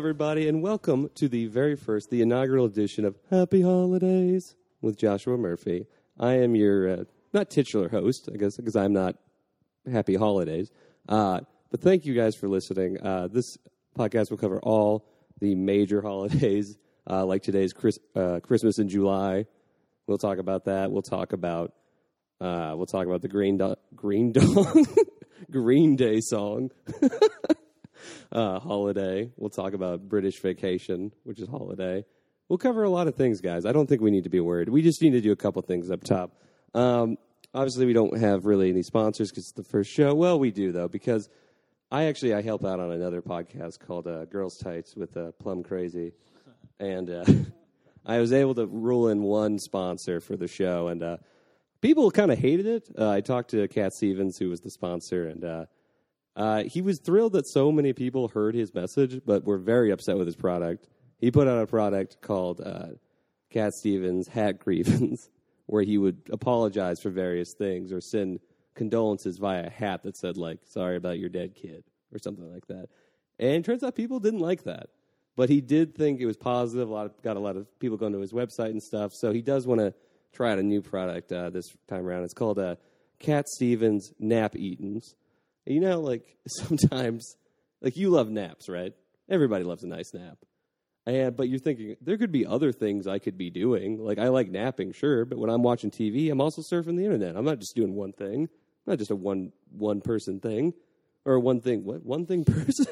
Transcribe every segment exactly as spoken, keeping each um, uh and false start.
everybody, and welcome to the very first, the inaugural edition of Happy Holidays with Joshua Murphy. I am your, uh, not titular host, I guess, because I'm not Happy Holidays. Uh, but thank you guys for listening. Uh, this podcast will cover all the major holidays, uh, like today's Chris, uh, Christmas in July. We'll talk about that. We'll talk about, uh, we'll talk about the Green Do- Green Dong, Green Day song. Uh, holiday. We'll talk about British Vacation, which is holiday. We'll cover a lot of things, guys. I don't think we need to be worried. We just need to do a couple things up top. Um, obviously, we don't have really any sponsors because it's the first show. Well, we do, though, because I actually I help out on another podcast called uh, Girls Tights with uh, Plum Crazy. And uh, I was able to rule in one sponsor for the show. And uh, people kind of hated it. Uh, I talked to Cat Stevens, who was the sponsor, and uh, Uh, he was thrilled that so many people heard his message, but were very upset with his product. He put out a product called uh, Cat Stevens Hat Grievance, where he would apologize for various things or send condolences via a hat that said, like, sorry about your dead kid, or something like that. And it turns out people didn't like that. But he did think it was positive. A lot of, got a lot of people going to his website and stuff. So he does want to try out a new product uh, this time around. It's called uh, Cat Stevens Nap Eatins. You know, like, sometimes, like, you love naps, right? Everybody loves a nice nap. And, but you're thinking, there could be other things I could be doing. Like, I like napping, sure, but when I'm watching T V, I'm also surfing the internet. I'm not just doing one thing. I'm not just a one, one-person thing. Or a one-thing, what? One-thing person?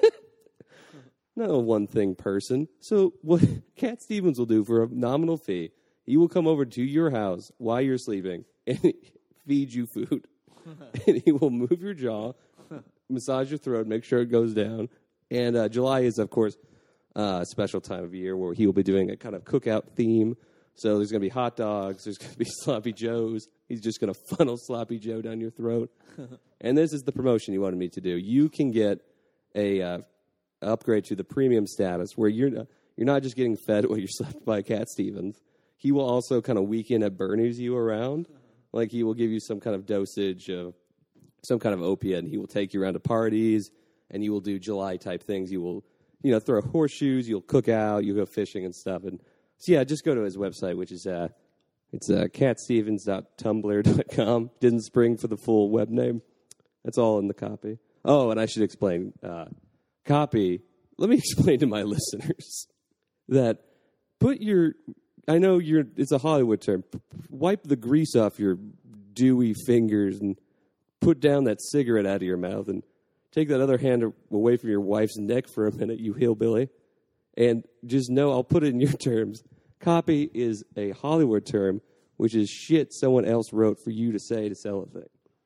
Not a one-thing person. So what Cat Stevens will do for a nominal fee, he will come over to your house while you're sleeping and feed you food. And he will move your jaw, massage your throat, make sure it goes down. And uh, July is, of course, uh, a special time of year where he will be doing a kind of cookout theme. So there's going to be hot dogs. There's going to be sloppy joes. He's just going to funnel sloppy joe down your throat. And this is the promotion he wanted me to do. You can get a uh, upgrade to the premium status where you're not, you're not just getting fed while you're slept by Cat Stevens. He will also kind of weekend at Bernie's you around. Like, he will give you some kind of dosage of some kind of opiate, and he will take you around to parties, and you will do July-type things. You will, you know, throw horseshoes, you'll cook out, you'll go fishing and stuff. And so, yeah, just go to his website, which is, uh, it's uh, cat stevens dot tumblr dot com. Didn't spring for the full web name. That's all in the copy. Oh, and I should explain. Uh, copy, let me explain to my listeners that put your... I know you're. It's a Hollywood term. Wipe the grease off your dewy fingers and put down that cigarette out of your mouth and take that other hand away from your wife's neck for a minute, you hillbilly. And just know, I'll put it in your terms. Copy is a Hollywood term, which is shit someone else wrote for you to say to sell a thing.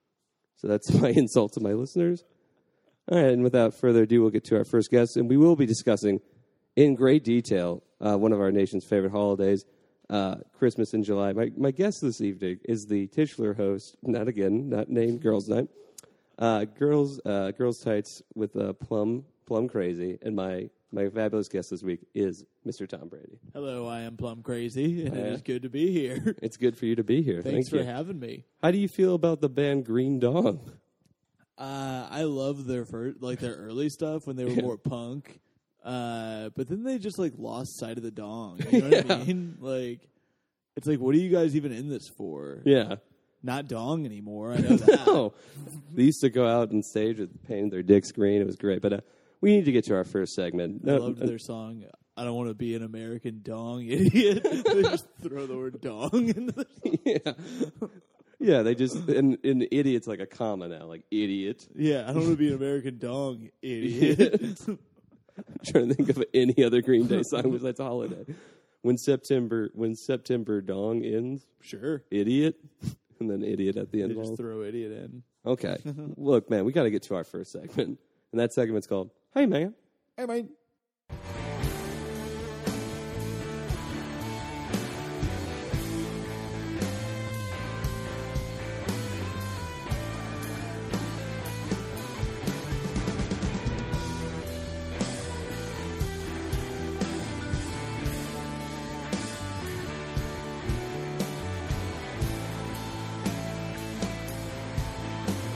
So that's my insult to my listeners. All right, and without further ado, we'll get to our first guest, and we will be discussing in great detail uh, one of our nation's favorite holidays, uh, Christmas in July. My my guest this evening is the titular host, not again, not named Girls Night, uh, Girls uh, Girls Tights with uh, Plum Plum Crazy, and my my fabulous guest this week is Mister Tom Brady. Hello, I am Plum Crazy, and uh, it is good to be here. It's good for you to be here. Thanks Thank for you. having me. How do you feel about the band Green Dong? Uh, I love their first, like their early stuff when they were Yeah. more punk. Uh, but then they just like lost sight of the dong. You know what Yeah. I mean? Like, it's like, what are you guys even in this for? Yeah. Not dong anymore. I know that. No. They used to go out on stage with painting their dicks green. It was great. But uh, we need to get to our first segment. I No, loved uh, their song. I don't want to be an American dong idiot. They just throw the word dong into the song. Yeah. Yeah, they just, and, and idiot's like a comma now, like idiot. Yeah, I don't want to be an American dong idiot. I'm trying to think of any other Green Day song besides Holiday. When September, when September Dong ends, Sure. idiot, and then idiot at the They end. just throw idiot in. Okay. Look, man, we got to get to our first segment. And that segment's called, Hey, Man. Hey, man.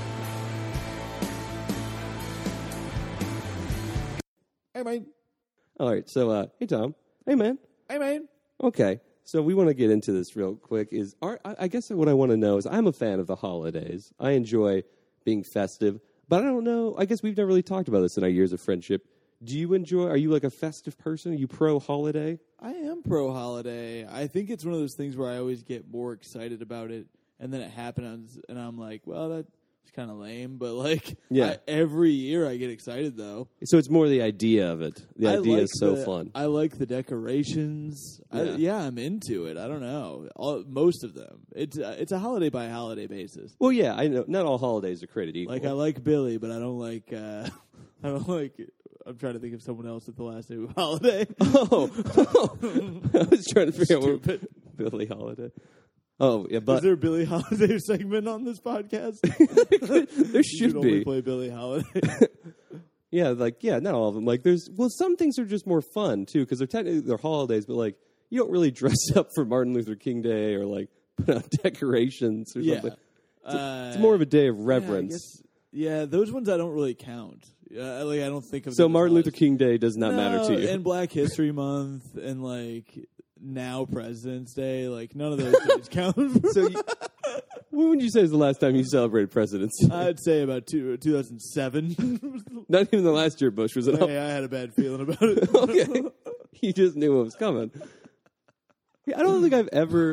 Hey, man. All right. So, uh, hey, Tom. Hey, man. Hey, man. Okay. So we want to get into this real quick. Is are, I I guess what I want to know is I'm a fan of the holidays. I enjoy being festive, but I don't know. I guess we've never really talked about this in our years of friendship. Do you enjoy? Are you like a festive person? Are you pro holiday? I am pro holiday. I think it's one of those things where I always get more excited about it, and then it happens, and I'm like, well, that's kind of lame. But like, Yeah. I, every year I get excited though. So it's more the idea of it. The I idea like is so the- fun. I like the decorations. Yeah, Yeah. I, yeah I'm into it. I don't know. All, most of them. It's uh, it's a holiday by holiday basis. Well, yeah, I know. Not all holidays are created equal. Like I like Billy, but I don't like. Uh, I don't like. I'm trying to think of someone else with the last name of Holiday. Oh, I was trying to figure out Stupid. what Billy Holiday. Oh, yeah, but Is there a Billy Holiday segment on this podcast? there You should only be. play Billy Holiday. Yeah, like yeah, not all of them. Like there's well, some things are just more fun too because they're technically they're holidays, but like you don't really dress up for Martin Luther King Day or like put out decorations or yeah, something. uh, It's more of a day of yeah, I reverence. guess- Yeah, those ones I don't really count. Uh, like I don't think of So them as Martin Luther holidays. King Day does not No, matter to you. And Black History Month and like now President's Day, like none of those days count. So you, when would you say is the last time you celebrated President's Day? I'd say about two, two thousand seven. Not even the last year Bush was in office. Hey, I had a bad feeling about it. Okay. You just knew what was coming. Yeah, I don't think I've ever.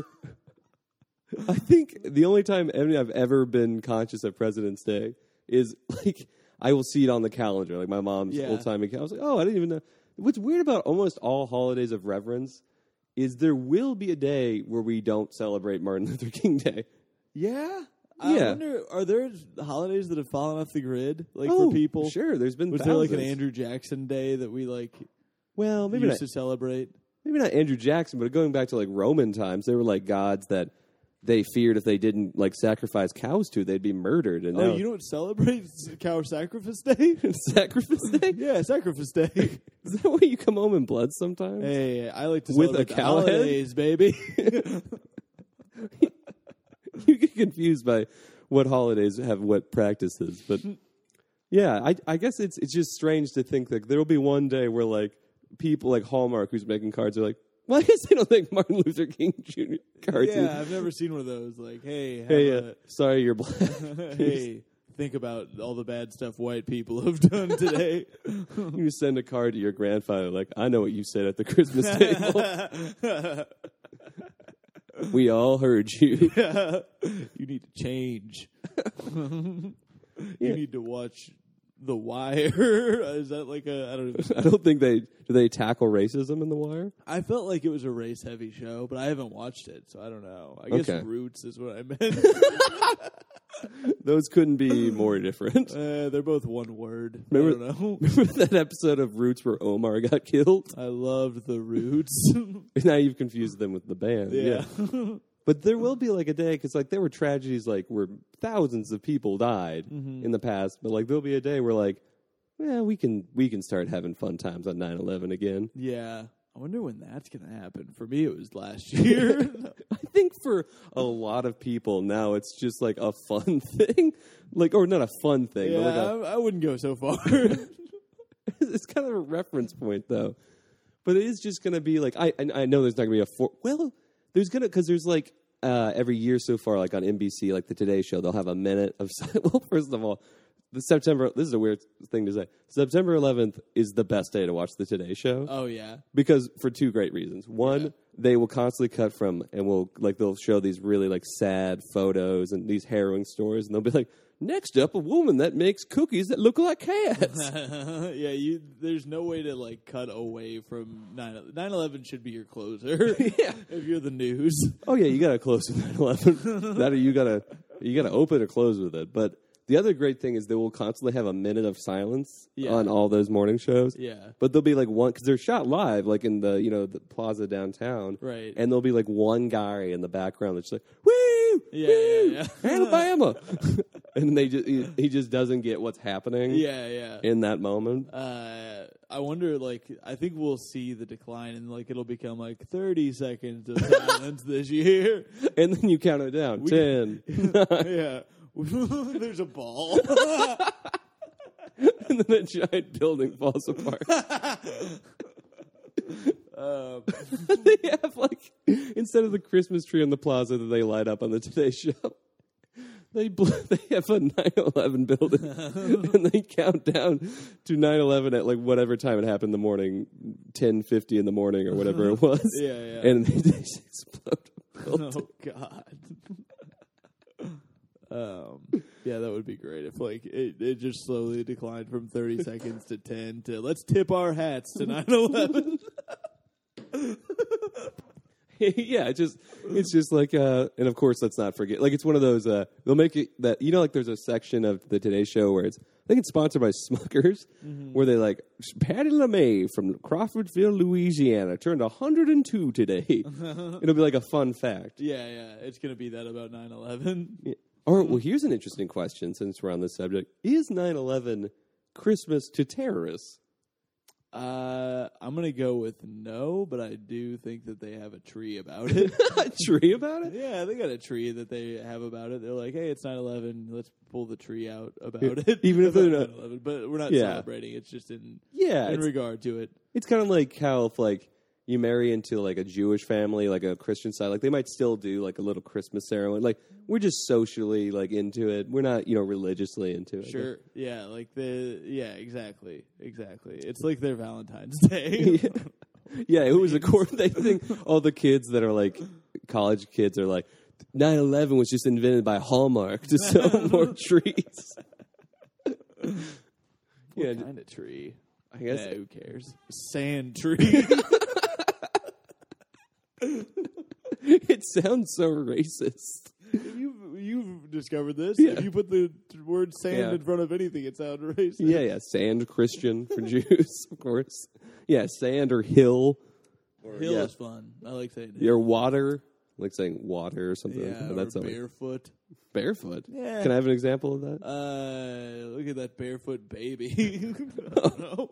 I think the only time any I've ever been conscious of President's Day is like I will see it on the calendar, like my mom's Yeah. old timey calendar. I was like, oh, I didn't even know. What's weird about almost all holidays of reverence is there will be a day where we don't celebrate Martin Luther King Day. Yeah. I Yeah. wonder, are there holidays that have fallen off the grid, like oh, for people? sure. There's been Was there like an thousands. Andrew Jackson Day that we like Well, maybe used not. to celebrate? Maybe not Andrew Jackson, but going back to like Roman times, they were like gods that they feared if they didn't like sacrifice cows to, they'd be murdered. And Oh, now you don't celebrate Cow Sacrifice Day? sacrifice day? Yeah, Sacrifice Day. Is that why you come home in blood sometimes? Hey, I like to With celebrate a the cow head? holidays, baby. You get confused by what holidays have what practices, but yeah, I, I guess it's it's just strange to think that there'll be one day where like people like Hallmark who's making cards are like, well, I guess they don't think Martin Luther King Junior cards. yeah, is- I've never seen one of those. Like, hey, have Hey, a- uh, sorry, you're black. hey, think about all the bad stuff white people have done today. You send a card to your grandfather like, I know what you said at the Christmas table. We all heard you. You need to change. You Yeah. need to watch The Wire. Is that like a? I don't even. I don't think they do. They tackle racism in The Wire. I felt like it was a race heavy show, but I haven't watched it, so I don't know. I guess Okay. Roots is what I meant. Those couldn't be more different. uh, they're both one word. Remember- I don't know. Remember that episode of Roots where Omar got killed? I loved the Roots. Now you've confused them with the band. yeah. But there will be like a day because like there were tragedies like where thousands of people died Mm-hmm. in the past, but like there'll be a day where like, yeah, we can we can start having fun times on nine eleven again. Yeah. I wonder when that's going to happen. For me, it was last year. I think for a lot of people now it's just like a fun thing, like or not a fun thing, yeah, but like a, I, I wouldn't go so far. it's kind of a reference point though. But it is just going to be like I I I know there's not going to be a four. Well, there's gonna because there's like uh, every year so far, like on N B C, like the Today Show, they'll have a minute of si- well. First of all, the September. This is a weird thing to say. September eleventh is the best day to watch the Today Show Oh, yeah. because for two great reasons. One, Yeah. they will constantly cut from and will like they'll show these really like sad photos and these harrowing stories, and they'll be like, next up, a woman that makes cookies that look like cats. yeah, you. There's no way to like cut away from nine eleven should be your closer. Yeah. If you're the news. Oh yeah, you gotta close with nine eleven. That or you gotta you gotta open or close with it. But the other great thing is they will constantly have a minute of silence Yeah. on all those morning shows. Yeah. But there'll be like one because they're shot live, like in the you know the plaza downtown, Right. And there'll be like one guy in the background that's like, "Woo, Yeah, woo, yeah, Alabama," and they just he, he just doesn't get what's happening Yeah, yeah. in that moment. Uh, I wonder, like, I think we'll see the decline, and like it'll become like thirty seconds of silence this year. And then you count it down, We- ten, Yeah, there's a ball. and then a giant building falls apart. Um, They have like instead of the Christmas tree on the plaza that they light up on the Today Show, they bl- they have a nine eleven building and they count down to nine eleven at like whatever time it happened in the morning, ten fifty in the morning or whatever it was. Yeah, yeah. And they just explode. the building. Oh God. um, yeah, that would be great if like it, it just slowly declined from thirty seconds to ten to let's tip our hats to nine eleven. Yeah, it just it's just like uh and of course let's not forget like it's one of those uh they'll make it that you know like there's a section of the Today Show where it's I think it's sponsored by Smuckers mm-hmm. where they like Patty LeMay from Crawfordville, Louisiana turned one hundred two today. It'll be like a fun fact. Yeah, yeah, it's gonna be that about nine eleven. Yeah. All right, well here's an interesting question since we're on this subject. Is nine eleven Christmas to terrorists? Uh, I'm going to go with no, but I do think that they have a tree about it. A tree about it? Yeah, they got a tree that they have about it. They're like, hey, it's nine eleven. Let's pull the tree out about it. Even if they're not. nine eleven, but we're not Yeah. celebrating. It's just in, Yeah, in it's- regard to it. It's kind of like how if like you marry into like a Jewish family, like a Christian side, like they might still do like a little Christmas ceremony. Like we're just socially like into it. We're not, you know, religiously into it. Sure. Yeah, like the, yeah, exactly. Exactly. It's like their Valentine's Day. Yeah. Yeah, it was a court. They think all the kids that are like college kids are like nine eleven was just invented by Hallmark to sell more trees. What Yeah, kind of tree? I guess Yeah, who cares? Sand tree. it sounds so racist. You've, you've discovered this. Yeah. If you put the t- word sand Yeah. in front of anything, it sounds racist. Yeah, yeah, sand Christian for Jews, of course. Yeah, sand or hill. Or, Hill yeah, is fun. I like saying Your water, like saying water or something. Yeah, but that's or something. barefoot. Barefoot. Yeah. Can I have an example of that? Uh, look at that barefoot baby. I don't know.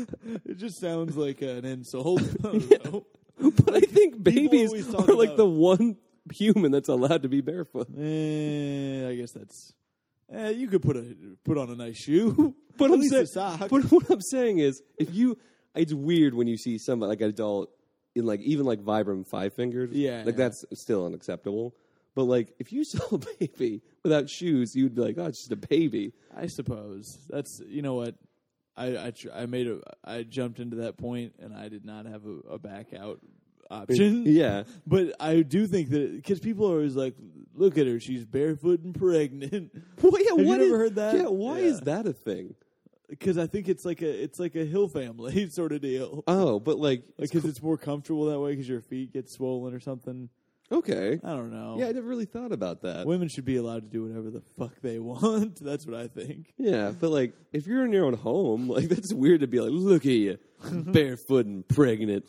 It just sounds like an insult. I don't Yeah. know. But I think babies always talk are like about- the one human that's allowed to be barefoot. Eh, I guess that's. Eh, you could put a put on a nice shoe. But At I'm least saying, a sock. but what I'm saying is, if you, it's weird when you see somebody like an adult in like even like Vibram Five Fingers. Yeah, like yeah. that's still unacceptable. But like if you saw a baby without shoes, you'd be like, oh, it's just a baby. I suppose that's you know what I I, tr- I made a I jumped into that point and I did not have a, a back out option. Yeah. But I do think that because people are always like, look at her, she's barefoot and pregnant. Well, yeah. Have you what never is- heard that? Yeah. Why Yeah. is that a thing? Because I think it's like a it's like a hill family sort of deal. Oh, but like, it's Because cool. it's more comfortable that way because your feet get swollen or something. okay. I don't know. Yeah, I never really thought about that. Women should be allowed to do whatever the fuck they want. That's what I think. Yeah, but like, if you're in your own home, like that's weird to be like, look at you, barefoot and pregnant,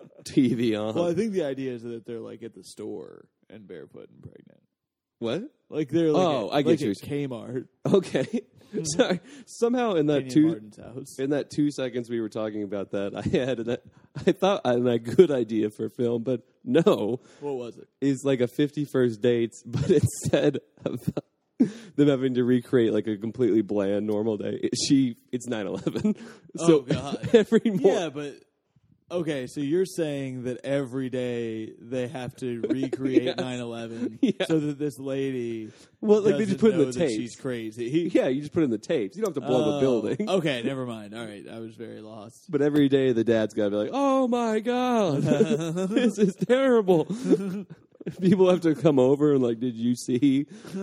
T V on. Well, I think the idea is that they're like at the store and barefoot and pregnant. What? Like they're like Oh, at, I get like you. at Kmart. Okay. Sorry. Somehow in that Kenyon two Martin's house. in that two seconds we were talking about that, I had an, I thought I had a good idea for a film, but no, What was it? is like a fifty first dates, but instead of them having to recreate like a completely bland normal day, it, she it's nine eleven. So Oh, God. every morning. Yeah, but okay, so you're saying that every day they have to recreate Yeah. nine eleven Yeah. so that this lady Well, like they doesn't just put in know the that tapes. she's crazy. Yeah, you just put in the tapes. You don't have to blow up a Oh, building. Okay, never mind. All right, I was very lost. But every day the dad's got to be like, oh my God, this is terrible. People have to come over and like, did you see?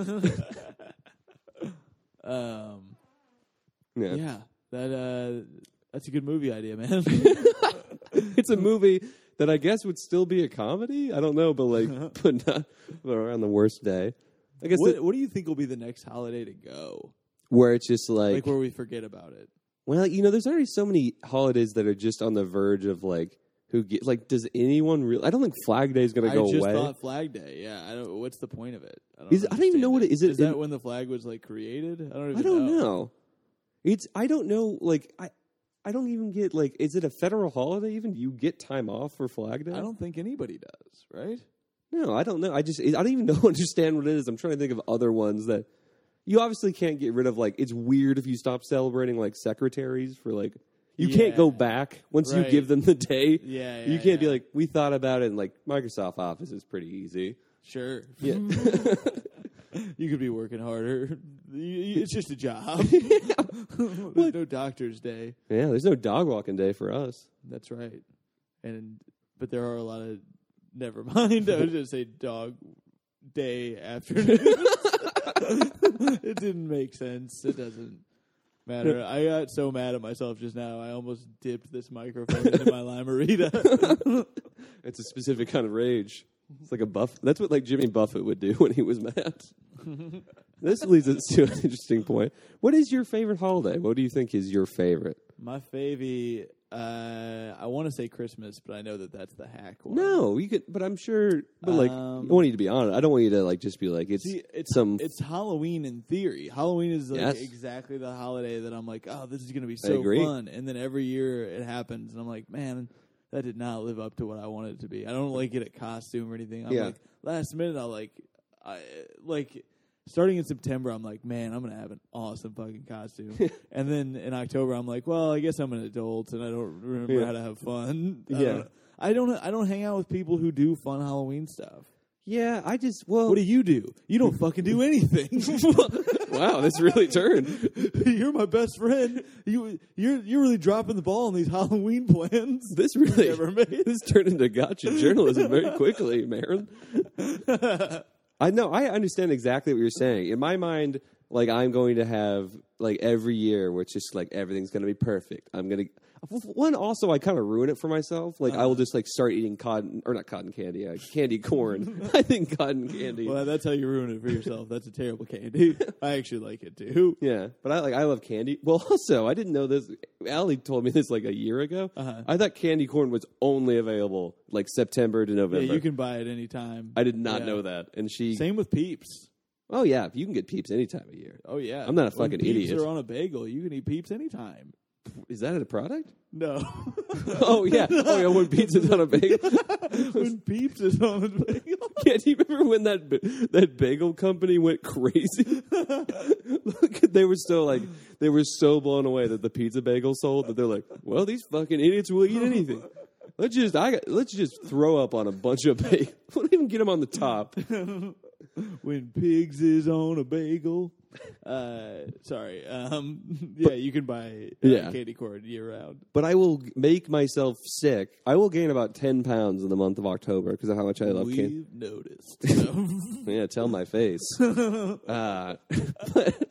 Um, Yeah. yeah, that uh, that's a good movie idea, man. It's a movie that I guess would still be a comedy. I don't know, but like, but not but around the worst day. I guess what, it- what do you think will be the next holiday to go? where it's just like, Like where we forget about it. well, you know, there's already so many holidays that are just on the verge of like, who get like, does anyone really? I don't think Flag Day is going to I go just away. thought Flag Day. Yeah, I don't. What's the point of it? I don't, Is it- I don't even know what it- is it- Is that when the flag was like created? I don't even I don't know. know. It's I don't know. Like I, I don't even get like. Is it a federal holiday? Even do you get time off for Flag Day? I don't think anybody does, right? No, I don't know. I just I don't even know understand what it is. I'm trying to think of other ones that you obviously can't get rid of. Like it's weird if you stop celebrating like secretaries for like You Yeah. can't go back once you Right. give them the day. Yeah, yeah, you can't be yeah. like, we thought about it, and like Microsoft Office is pretty easy. Sure. Yeah. You could be working harder. You- you- It's just a job. There's no doctor's day. Yeah, there's no dog walking day for us. That's right. And but there are a lot of. Never mind. I was going to say dog day afternoon. It didn't make sense. It doesn't matter. I got so mad at myself just now. I almost dipped this microphone into my Limerita. It's a specific kind of rage. It's like a buff. That's what like Jimmy Buffett would do when he was mad. This leads us to an interesting point. What is your favorite holiday? What do you think is your favorite? My favy, uh, I want to say Christmas, but I know that that's the hack one. No, you could, but I'm sure. But like, Um, I want you to be honest. I don't want you to like just be like it's, See, it's some. it's Halloween in theory. Halloween is like Yes. exactly the holiday that I'm like, oh, this is going to be I so agree. fun. And then every year it happens, and I'm like, man, that did not live up to what I wanted it to be. I don't like get a costume or anything. I'm Yeah. like, last minute, I'll like, I like. Starting in September, I'm like, man, I'm gonna have an awesome fucking costume. And then in October, I'm like, well, I guess I'm an adult and I don't remember Yeah. how to have fun. I Yeah. don't, I don't. I don't hang out with people who do fun Halloween stuff. yeah, I just well. What do you do? You don't fucking do anything. Wow, this really turned. You're my best friend. You you're you're really dropping the ball on these Halloween plans. This really Never made. this turned into gotcha journalism very quickly, Marin. I know. I understand exactly what you're saying. In my mind, like I'm going to have like every year where it's just like everything's going to be perfect. I'm going to one also I kind of ruin it for myself. Like I will just like start eating cotton or not cotton candy, uh, candy corn. I think cotton candy. Well, that's how you ruin it for yourself. That's a terrible candy. I actually like it too. Yeah, but I like I love candy. Well, also I didn't know this. Allie told me this like a year ago. Uh-huh. I thought candy corn was only available like September to November. Yeah, you can buy it anytime. I did not Yeah. know that, and she. Same with Peeps. Oh yeah, you can get Peeps any time of year. Oh yeah, I'm not a When fucking Peeps idiot. are on a bagel. You can eat Peeps anytime. Is that a product? No. Oh yeah, oh yeah. When pizza's on a bagel. When Peeps is on a bagel. Yeah, do you remember when that ba- that bagel company went crazy? Look, they were so like they were so blown away that the pizza bagel sold that they're like, well, these fucking idiots will eat anything. Let's just I got, let's just throw up on a bunch of bagels. We'll even get them on the top. When pigs is on a bagel. Uh, sorry. Um, yeah, you can buy uh, Yeah. candy corn year round. But I will make myself sick. I will gain about ten pounds in the month of October because of how much I love We've candy. noticed. Yeah, tell my face. uh, but,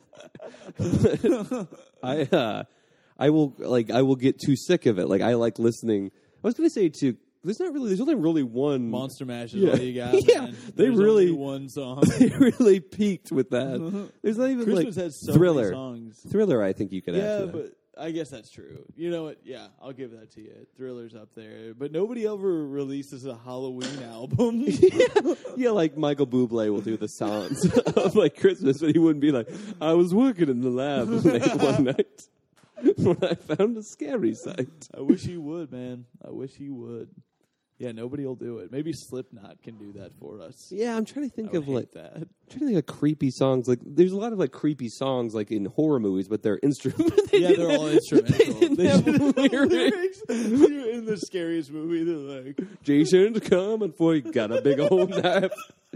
but I uh, I will like I will get too sick of it. Like I like listening. I was going to say too. There's not really. There's only really one. Monster Mash is Yeah. all you got. Yeah, man. they There's really- only one song. They really peaked with that. There's not even Christmas like has so Thriller. many songs. Thriller. I think you could. Yeah, add to that. but I guess that's true. You know what? Yeah, I'll give that to you. Thriller's up there, but nobody ever releases a Halloween album. Yeah, like Michael Bublé will do the songs of like Christmas, but he wouldn't be like, I was working in the lab late one night when I found a scary sight. I wish he would, man. I wish he would. Yeah, nobody will do it. Maybe Slipknot can do that for us. Yeah, I'm trying to think I would of like hate that. I'm trying to think of creepy songs. Like, there's a lot of like creepy songs like in horror movies, but they're instrumental. Yeah, they're all instrumental. They didn't They have should have lyrics. lyrics. In the scariest movie, they're like, Jason's coming for you. Got a big old knife.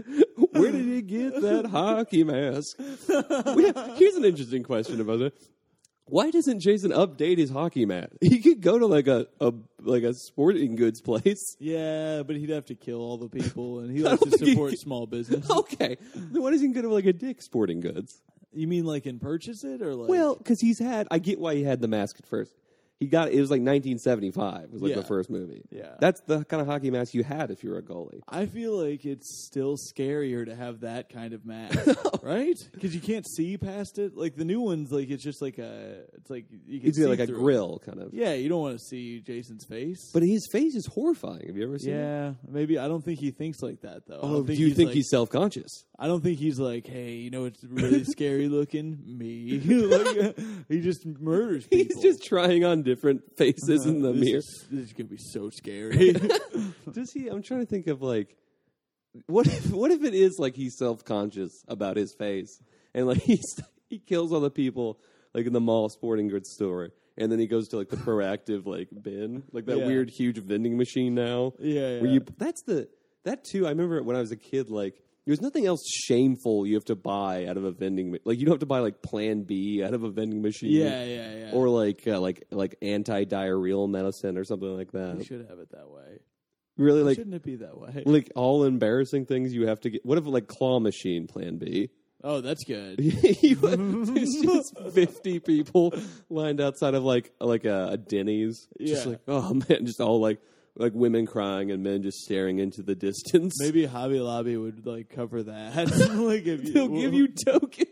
Where did he get that hockey mask? We have, here's an interesting question about it. Why doesn't Jason update his hockey mat? He could go to like a, a like a sporting goods place. yeah, but he'd have to kill all the people, and he I likes don't to think he support could- small business. Okay, then why doesn't he go to like a Dick's Sporting Goods? You mean like in purchase it, or like? Well, because he's had. I get why he had the mask at first. He got it was like nineteen seventy-five. Was like Yeah. the first movie. Yeah. That's the kind of hockey mask you had if you were a goalie. I feel like it's still scarier to have that kind of mask, right? Because you can't see past it. Like the new ones, like it's just like a, it's like you can It's see like a through it. grill kind of. Yeah, you don't want to see Jason's face. But his face is horrifying. Have you ever seen it? yeah, maybe I don't think he thinks like that though. I Oh, don't do you think like, he's self-conscious? I don't think he's like, hey, you know, it's really scary looking. Me, like, he just murders people. He's just trying on different faces in the this mirror. Is, this is gonna be so scary. Does he? I'm trying to think of like, what if what if it is like he's self-conscious about his face and like he's he kills all the people like in the mall sporting goods store and then he goes to like the proactive like bin, like that Yeah. weird huge vending machine now. Yeah, yeah. Where you that's the that too. I remember when I was a kid, like there's nothing else shameful you have to buy out of a vending ma- like you don't have to buy like Plan B out of a vending machine. Yeah, yeah, yeah. Or like uh, like like anti-diarrheal medicine or something like you that. should have it that way. Really, like Shouldn't it be that way? like all embarrassing things you have to get. What if like claw machine Plan B? Oh, that's good. You- There's just fifty people lined outside of like like a, a Denny's. Just Yeah. like oh man, just all like like women crying and men just staring into the distance. Maybe Hobby Lobby would like cover that. like if you, they'll give you tokens.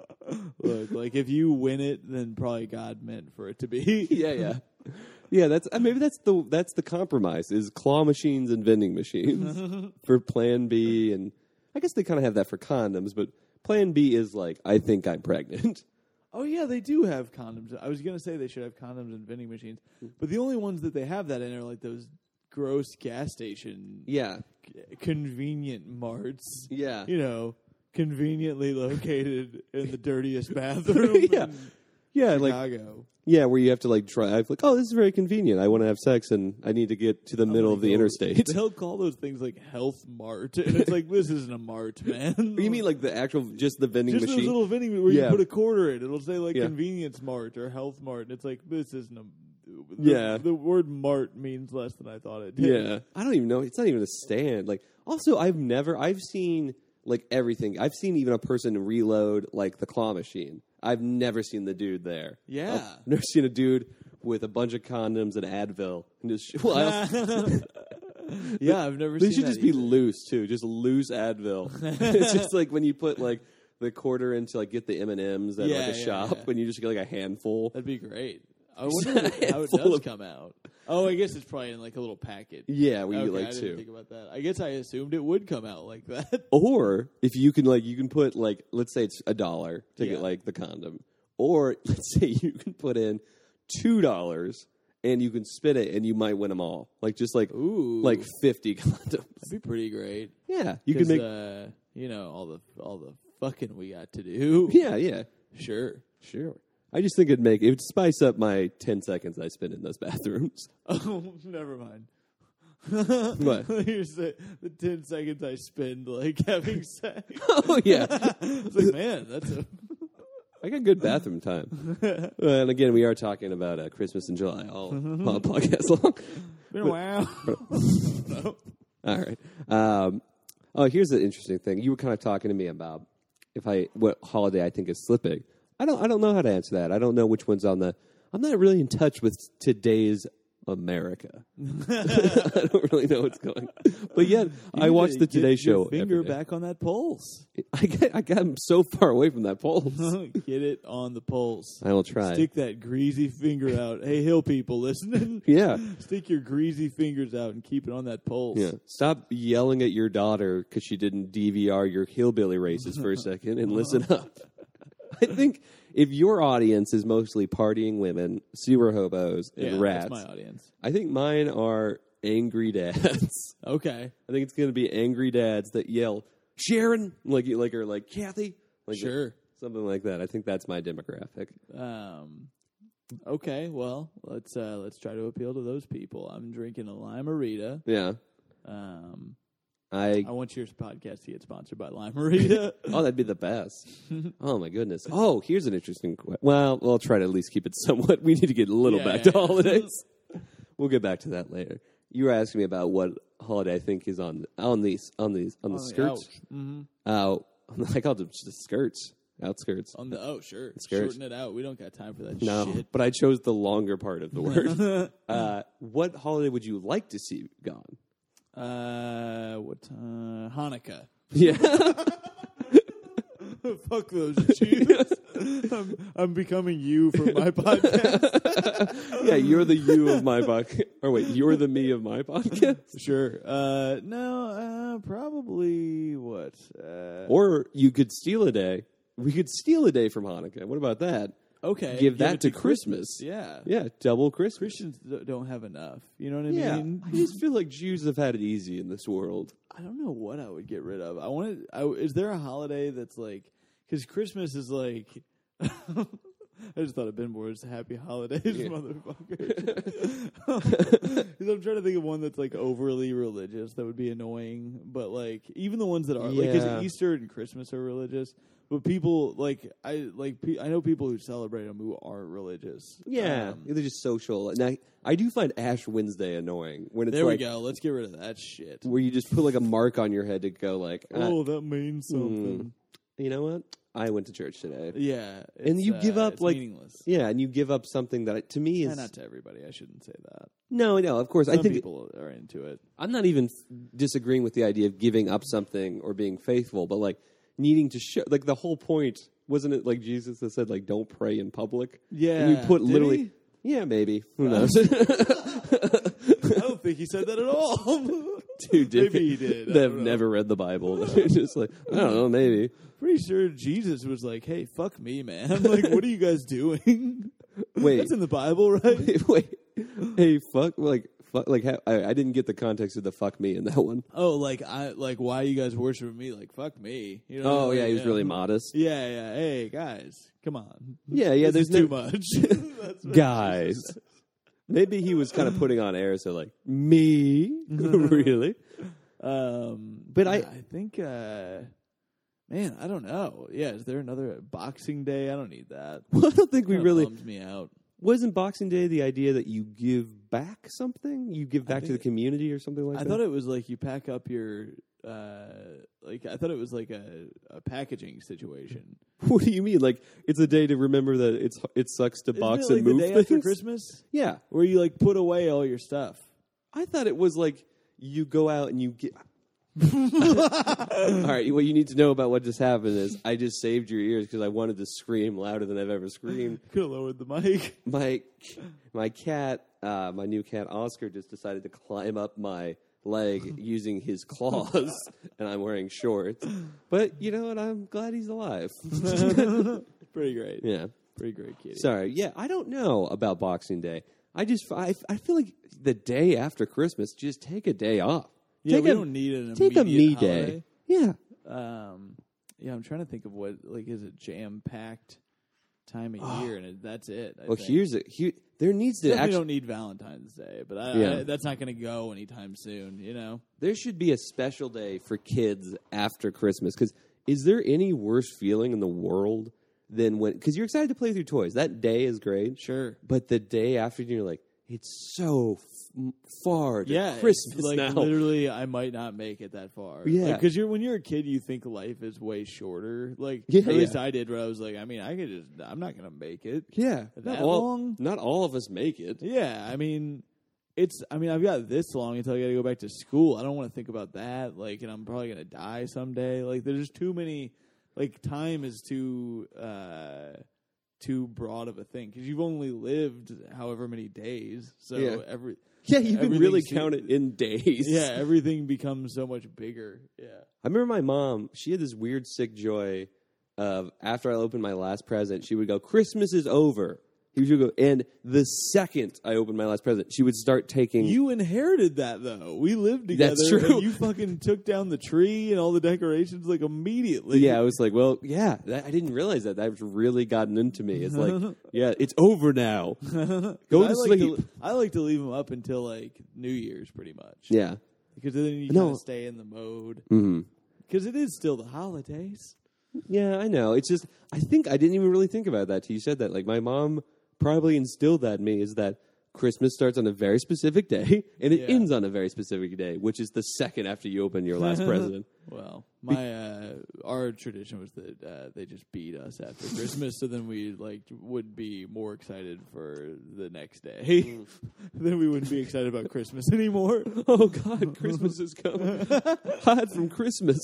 look, like if you win it, then probably God meant for it to be. Yeah, yeah, yeah. That's uh, maybe that's the that's the compromise is claw machines and vending machines for Plan B, and I guess they kind of have that for condoms, but Plan B is like I think I'm pregnant. Oh yeah, they do have condoms. I was gonna say they should have condoms and vending machines, but the only ones that they have that in are like those gross gas station, Yeah, c- convenient marts. yeah. You know, conveniently located in the dirtiest bathroom. Yeah. in Yeah, like Chicago. yeah, where you have to like drive. Like, oh, this is very convenient. I want to have sex, and I need to get to the middle of the Go- interstate. They'll call those things like Health Mart, and it's like this isn't a mart, man. You mean like the actual, just the vending just those machine? little vending where Yeah. you put a quarter in? It'll say like Yeah. Convenience Mart or Health Mart, and it's like this isn't a. The, Yeah. the word mart means less than I thought it did. Yeah, I don't even know. It's not even a stand. Like, also, I've never. I've seen like everything. I've seen even a person reload like the claw machine. I've never seen the dude there. Yeah. I've never seen a dude with a bunch of condoms and Advil and just. Well, I also, Yeah, I've never they seen should that just be either. loose too, just loose Advil. It's just like when you put like the quarter into like get the M and M's at Yeah, like a yeah, shop, yeah. when you just get like a handful. That'd be great. I wonder how it handful does of- come out. Oh, I guess it's probably in like a little packet. Yeah, we Okay, like I didn't two. think about that. I guess I assumed it would come out like that. Or if you can like you can put like let's say it's a dollar to Yeah. get like the condom, or let's say you can put in two dollars and you can spin it and you might win them all. Like just like Ooh, like fifty condoms. that'd be pretty great. Yeah, you can 'Cause, make. uh, you know, all the all the fucking we got to do. Yeah, yeah, Sure. sure. I just think it'd make it would spice up my ten seconds I spend in those bathrooms. Oh, never mind. What? You're saying the ten seconds I spend like having sex. Oh yeah, It's like, man, that's a I got good bathroom time. Uh, and again, we are talking about uh, Christmas in July all, all podcast long. been a while. No. All right. Um, oh, here's the interesting thing. You were kind of talking to me about if I what holiday I think is slipping. I don't. I don't know how to answer that. I don't know which one's on the. I'm not really in touch with today's America. I don't really know what's going. But yet, You I need watch to the get Today your Show. Finger every day. back on that pulse. I get. I got so far away from that pulse. Get it on the pulse. I will try. Stick that greasy finger out. Hey, hill people listening. Yeah. Stick your greasy fingers out and keep it on that pulse. Yeah. Stop yelling at your daughter because she didn't D V R your hillbilly races for a second and listen up. I think if your audience is mostly partying women, sewer hobos, and Yeah, rats, that's my audience. I think mine are angry dads. Okay. I think it's going to be angry dads that yell, Sharon, like like or like Kathy, like Sure. something like that. I think that's my demographic. Um, okay, well, let's uh, let's try to appeal to those people. I'm drinking a Lime-A-Rita. Yeah. Um, I I want your podcast to get sponsored by Lime-A-Rita. oh, that'd be the best. Oh my goodness. Oh, here's an interesting. Que- well, we'll try to at least keep it somewhat. We need to get a little Yeah, back yeah, to yeah. holidays. We'll get back to that later. You were asking me about what holiday I think is on on these on these on the skirts. Mm-hmm. Out, I called them just skirts, outskirts. On the oh sure, Skirts. shorten it out. We don't got time for that No, shit. but I chose the longer part of the word. uh, what holiday would you like to see gone? Uh, what uh, Hanukkah? Yeah, Fuck those Jews. I'm, I'm becoming you for my podcast. yeah. You're the you of my podcast. Or wait, you're the me of my podcast. Sure. Uh, no, uh, probably what? Uh, Or you could steal a day. We could steal a day from Hanukkah. What about that? okay. Give that it to Christmas. Yeah. Yeah, double Christmas. Christians d- don't have enough. You know what I Yeah, mean? I just feel like Jews have had it easy in this world. I don't know what I would get rid of. I want to. Is there a holiday that's like? Because Christmas is like. I just thought of Ben Moore's Happy Holidays, Yeah. motherfucker. Because I'm trying to think of one that's like overly religious that would be annoying, but like even the ones that are like, Yeah. because Easter and Christmas are religious, but people like I like pe- I know people who celebrate them who aren't religious. Yeah, Um, they're just social. Now, I do find Ash Wednesday annoying when it's there like we go. Let's get rid of that shit. where you just put like a mark on your head to go like, uh, Oh, that means something. you know what? I went to church today. Yeah, And it's, you uh, give up, it's like- meaningless. Yeah, and you give up something that to me is And not to everybody. I shouldn't say that. no, no. Of course, Some I think people are into it. I'm not even f- disagreeing with the idea of giving up something or being faithful, but like needing to show, like the whole point wasn't it like Jesus that said like don't pray in public? Yeah, and you put did literally, he? yeah, maybe who Wow. knows, I don't think he said that at all. dude. Did Maybe he did. I They've don't know. never read the Bible. They're just like I don't know, maybe. Pretty sure Jesus was like, "Hey, fuck me, man! Like, what are you guys doing? Wait. That's in the Bible, right?" Wait, hey, fuck, like, fuck, like, ha- I, I didn't get the context of the fuck me in that one. Oh, like I like why you guys worshiping me? Like, fuck me. You know? Oh like, yeah, he was really modest. Yeah, yeah. Hey, guys, come on. Yeah, yeah. This There's is no too much, That's what guys. Jesus said. Maybe he was kind of putting on air, so like me, really. Um, But I- yeah, I think, uh, man, I don't know. Yeah, is there another Boxing Day? I don't need that. Well, I don't think we Kinda really bums me out. wasn't Boxing Day the idea that you give back something, you give I back to the think- community or something like I that. thought it was like you pack up your, uh, like I thought it was like a, a packaging situation. What do you mean? Like it's a day to remember that it's it sucks to box Isn't it like and move the day things? after Christmas, Yeah, where you like put away all your stuff. I thought it was like you go out and you get. All right, what you need to know about what just happened is I just saved your ears because I wanted to scream louder than I've ever screamed. Could have lowered the mic. My my cat, uh, my new cat Oscar, just decided to climb up my leg using his claws, and I'm wearing shorts. But you know what? I'm glad he's alive. Pretty great. Yeah. Pretty great, kitty. Sorry. Yeah, I don't know about Boxing Day. I just I, I feel like the day after Christmas, just take a day off. Yeah, take we a, don't need an take a me immediate day. holiday. Yeah. Um, yeah, I'm trying to think of what like is it jam packed time of year, and it, that's it. I Well, think. here's it. Here, there needs to Definitely actually. don't need Valentine's Day, but I, Yeah. I, that's not going to go anytime soon. You know, There should be a special day for kids after Christmas. Because is there any worse feeling in the world than when? Because you're excited to play with your toys. That day is great. sure. But the day after, you're like, it's so f- far to Yeah, Christmas like now. literally, I might not make it that far. Yeah. because you're when you're a kid, you think life is way shorter. Like Yeah, at least yeah. I did. Where I was like, I mean, I could just, I'm not going to make it. Yeah, That not all, long? Not all of us make it. Yeah, I mean, it's. I mean, I've got this long until I got to go back to school. I don't want to think about that. Like, and I'm probably going to die someday. Like, there's too many. Like, time is too uh, too broad of a thing because you've only lived however many days. So Yeah. every Yeah, you can really Everything's- count it in days. yeah, everything becomes so much bigger. Yeah. I remember my mom, she had this weird sick joy of after I opened my last present, she would go, Christmas is over. He would go, and the second I opened my last present, she would start taking. You inherited that though. We lived together. That's true. And you fucking took down the tree and all the decorations like immediately. yeah, I was like, well, yeah, that, I didn't realize that. That's really gotten into me. It's like, yeah, it's over now. Go I to like sleep. To, I like to leave them up until like New Year's, pretty much. Yeah. Because then you No. kind of stay in the mode. hmm Because it is still the holidays. Yeah, I know. It's just, I think I didn't even really think about that till you said that. Like, my mom probably instilled that in me is that Christmas starts on a very specific day and it Yeah. ends on a very specific day, which is the second after you open your last present. Well, my uh, our tradition was that uh, they just beat us after Christmas, so then we like would be more excited for the next day. Then we wouldn't be excited about Christmas anymore. Oh, God, Christmas is coming. Hide from Christmas.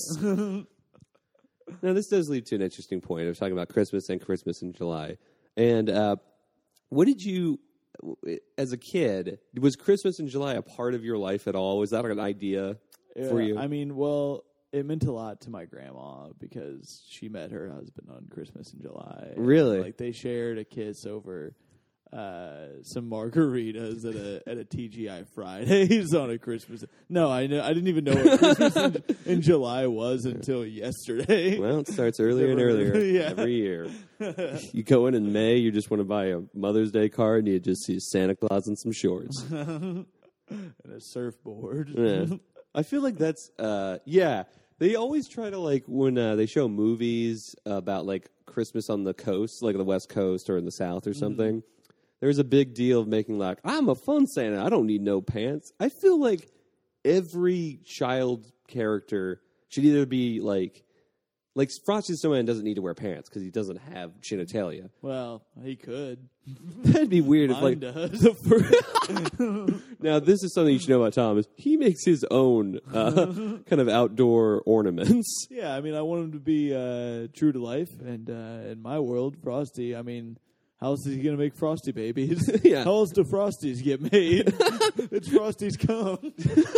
Now, this does lead to an interesting point. I was talking about Christmas and Christmas in July. And uh, what did you, as a kid, was Christmas in July a part of your life at all? Was that an idea for Yeah, you? I mean, well, it meant a lot to my grandma because she met her husband on Christmas in July. Really? Like they shared a kiss over uh, some margaritas at a at a T G I Fridays on a Christmas. No, I know I didn't even know what Christmas in, in July was until yesterday. Well, it starts earlier and earlier Yeah. every year. You go in in May, you just want to buy a Mother's Day card, and you just see Santa Claus in some shorts. And a surfboard. Yeah. I feel like that's, uh, yeah. They always try to, like, when uh, they show movies about, like, Christmas on the coast, like the West Coast or in the South or something, mm. there's a big deal of making, like, I'm a fun Santa. I don't need no pants. I feel like every child character should either be, like, like Frosty the Snowman doesn't need to wear pants because he doesn't have genitalia. Well, he could. That'd be weird Mine if, like, does. the first... Now, this is something you should know about Tom, is he makes his own uh, kind of outdoor ornaments. Yeah, I mean, I want him to be uh, true to life, and uh, in my world, Frosty, I mean, how else is he going to make Frosty babies? Yeah. How else do Frosties get made? It's Frosty's cum.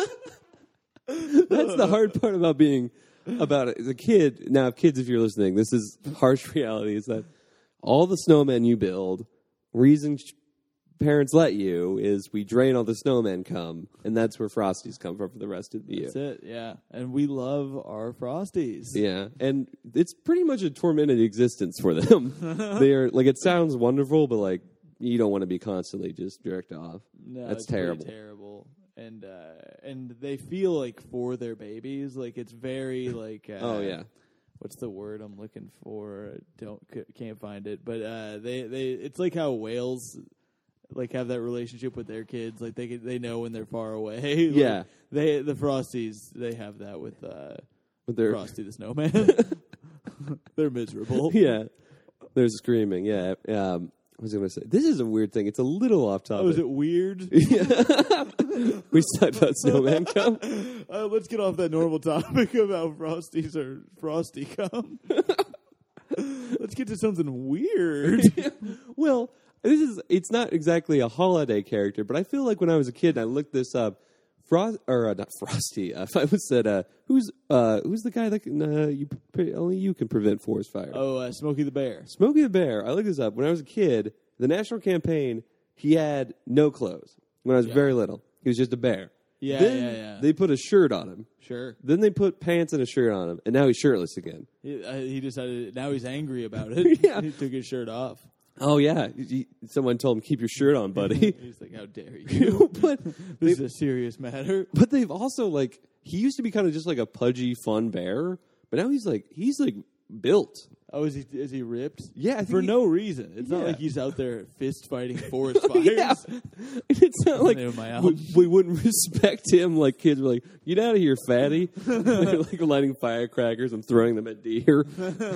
That's the hard part about being... about it. As a kid, now kids, if you're listening, this is harsh reality, is that all the snowmen you build, reason parents let you is we drain all the snowmen cum, and that's where Frosties come from for the rest of the year. That's it, yeah. And we love our Frosties. Yeah, and it's pretty much a tormented existence for them. They are, like, it sounds wonderful, but, like, you don't want to be constantly just jerked off. No, that's it's terrible. Pretty terrible. And uh, and they feel like for their babies, like it's very like uh, oh yeah, what's the word I'm looking for? Don't c- can't find it. But uh, they they it's like how whales like have that relationship with their kids. Like they they know when they're far away. Like, yeah, they the Frosties they have that with uh, with their Frosty the Snowman. They're miserable. Yeah, they're screaming. Yeah. Um, I was going to say, this is a weird thing. It's a little off topic. Oh, is it weird? We talked about snowman cum. Uh, let's get off that normal topic about Frosties or Frosty cum. Let's get to something weird. Well, this is it's not exactly a holiday character, but I feel like when I was a kid and I looked this up, Frost or uh, not Frosty. Uh, if I was said, uh, who's uh, who's the guy that can, uh, you only you can prevent forest fire? Oh, uh, Smokey the Bear. Smokey the Bear. I looked this up when I was a kid. The national campaign, he had no clothes when I was Yeah. very little. He was just a bear. Yeah, then yeah, yeah. They put a shirt on him. Sure. Then they put pants and a shirt on him, and now he's shirtless again. He, uh, he decided. Now he's angry about it. Yeah. He took his shirt off. Oh yeah, he, someone told him keep your shirt on, buddy. He's like, "How dare you?" but This is a serious matter. but they've also like he used to be kind of just like a pudgy, fun bear, but now he's like he's like built. Oh, is he is he ripped? Yeah, I think for he- no reason. It's not Yeah. like he's out there fist fighting forest fires. Yeah. It's not like name of my we, album. we wouldn't respect him. Like kids were like, "Get out of here, fatty!" They're like lighting firecrackers and throwing them at deer.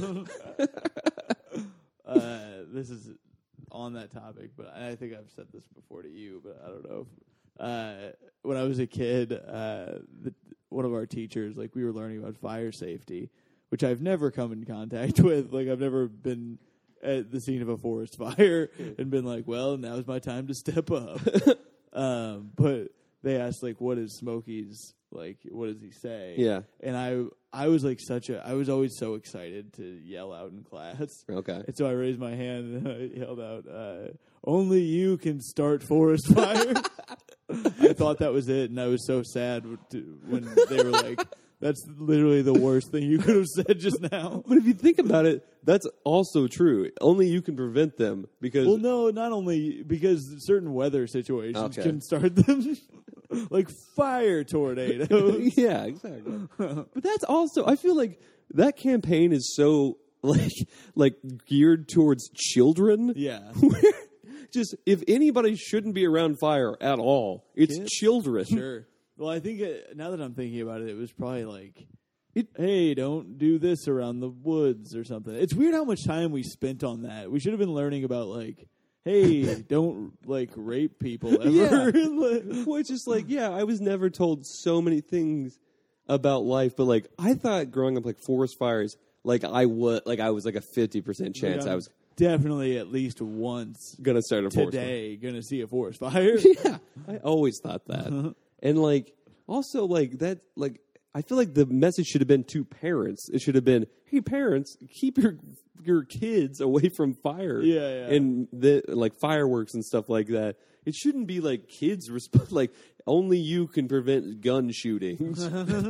Uh, this is on that topic, but I think I've said this before to you, but I don't know. If, uh, when I was a kid, uh, the, one of our teachers, like we were learning about fire safety, which I've never come in contact with. Like I've never been at the scene of a forest fire and been like, well, now's my time to step up. um, but they asked like, what is Smokey's, like, what does he say? Yeah. And I, I was like such a, I was always so excited to yell out in class. Okay. And so I raised my hand and I yelled out, uh, only you can start forest fire. I thought that was it, and I was so sad to, when they were like, that's literally the worst thing you could have said just now. But if you think about it, that's also true. Only you can prevent them because Well, no, not only because certain weather situations Okay. can start them, like fire tornadoes. yeah, exactly. But that's also I feel like that campaign is so like like geared towards children. Yeah. Where just if anybody shouldn't be around fire at all, it's Kids? children. Sure. Well, I think uh, now that I'm thinking about it, it was probably like, It- hey, don't do this around the woods or something. It's weird how much time we spent on that. We should have been learning about like, hey, don't like rape people ever. Yeah. Well, it's just like, yeah, I was never told so many things about life, but like I thought growing up like forest fires, like I would like I was like a fifty percent chance Like, I I'm was definitely at least once gonna start a forest fire. today gonna see a forest fire. Yeah, I always thought that. And like also like that like I feel like the message should have been to parents. It should have been, "Hey parents, keep your your kids away from fire. Yeah, yeah. And the like fireworks and stuff like that. It shouldn't be like kids resp- like only you can prevent gun shootings.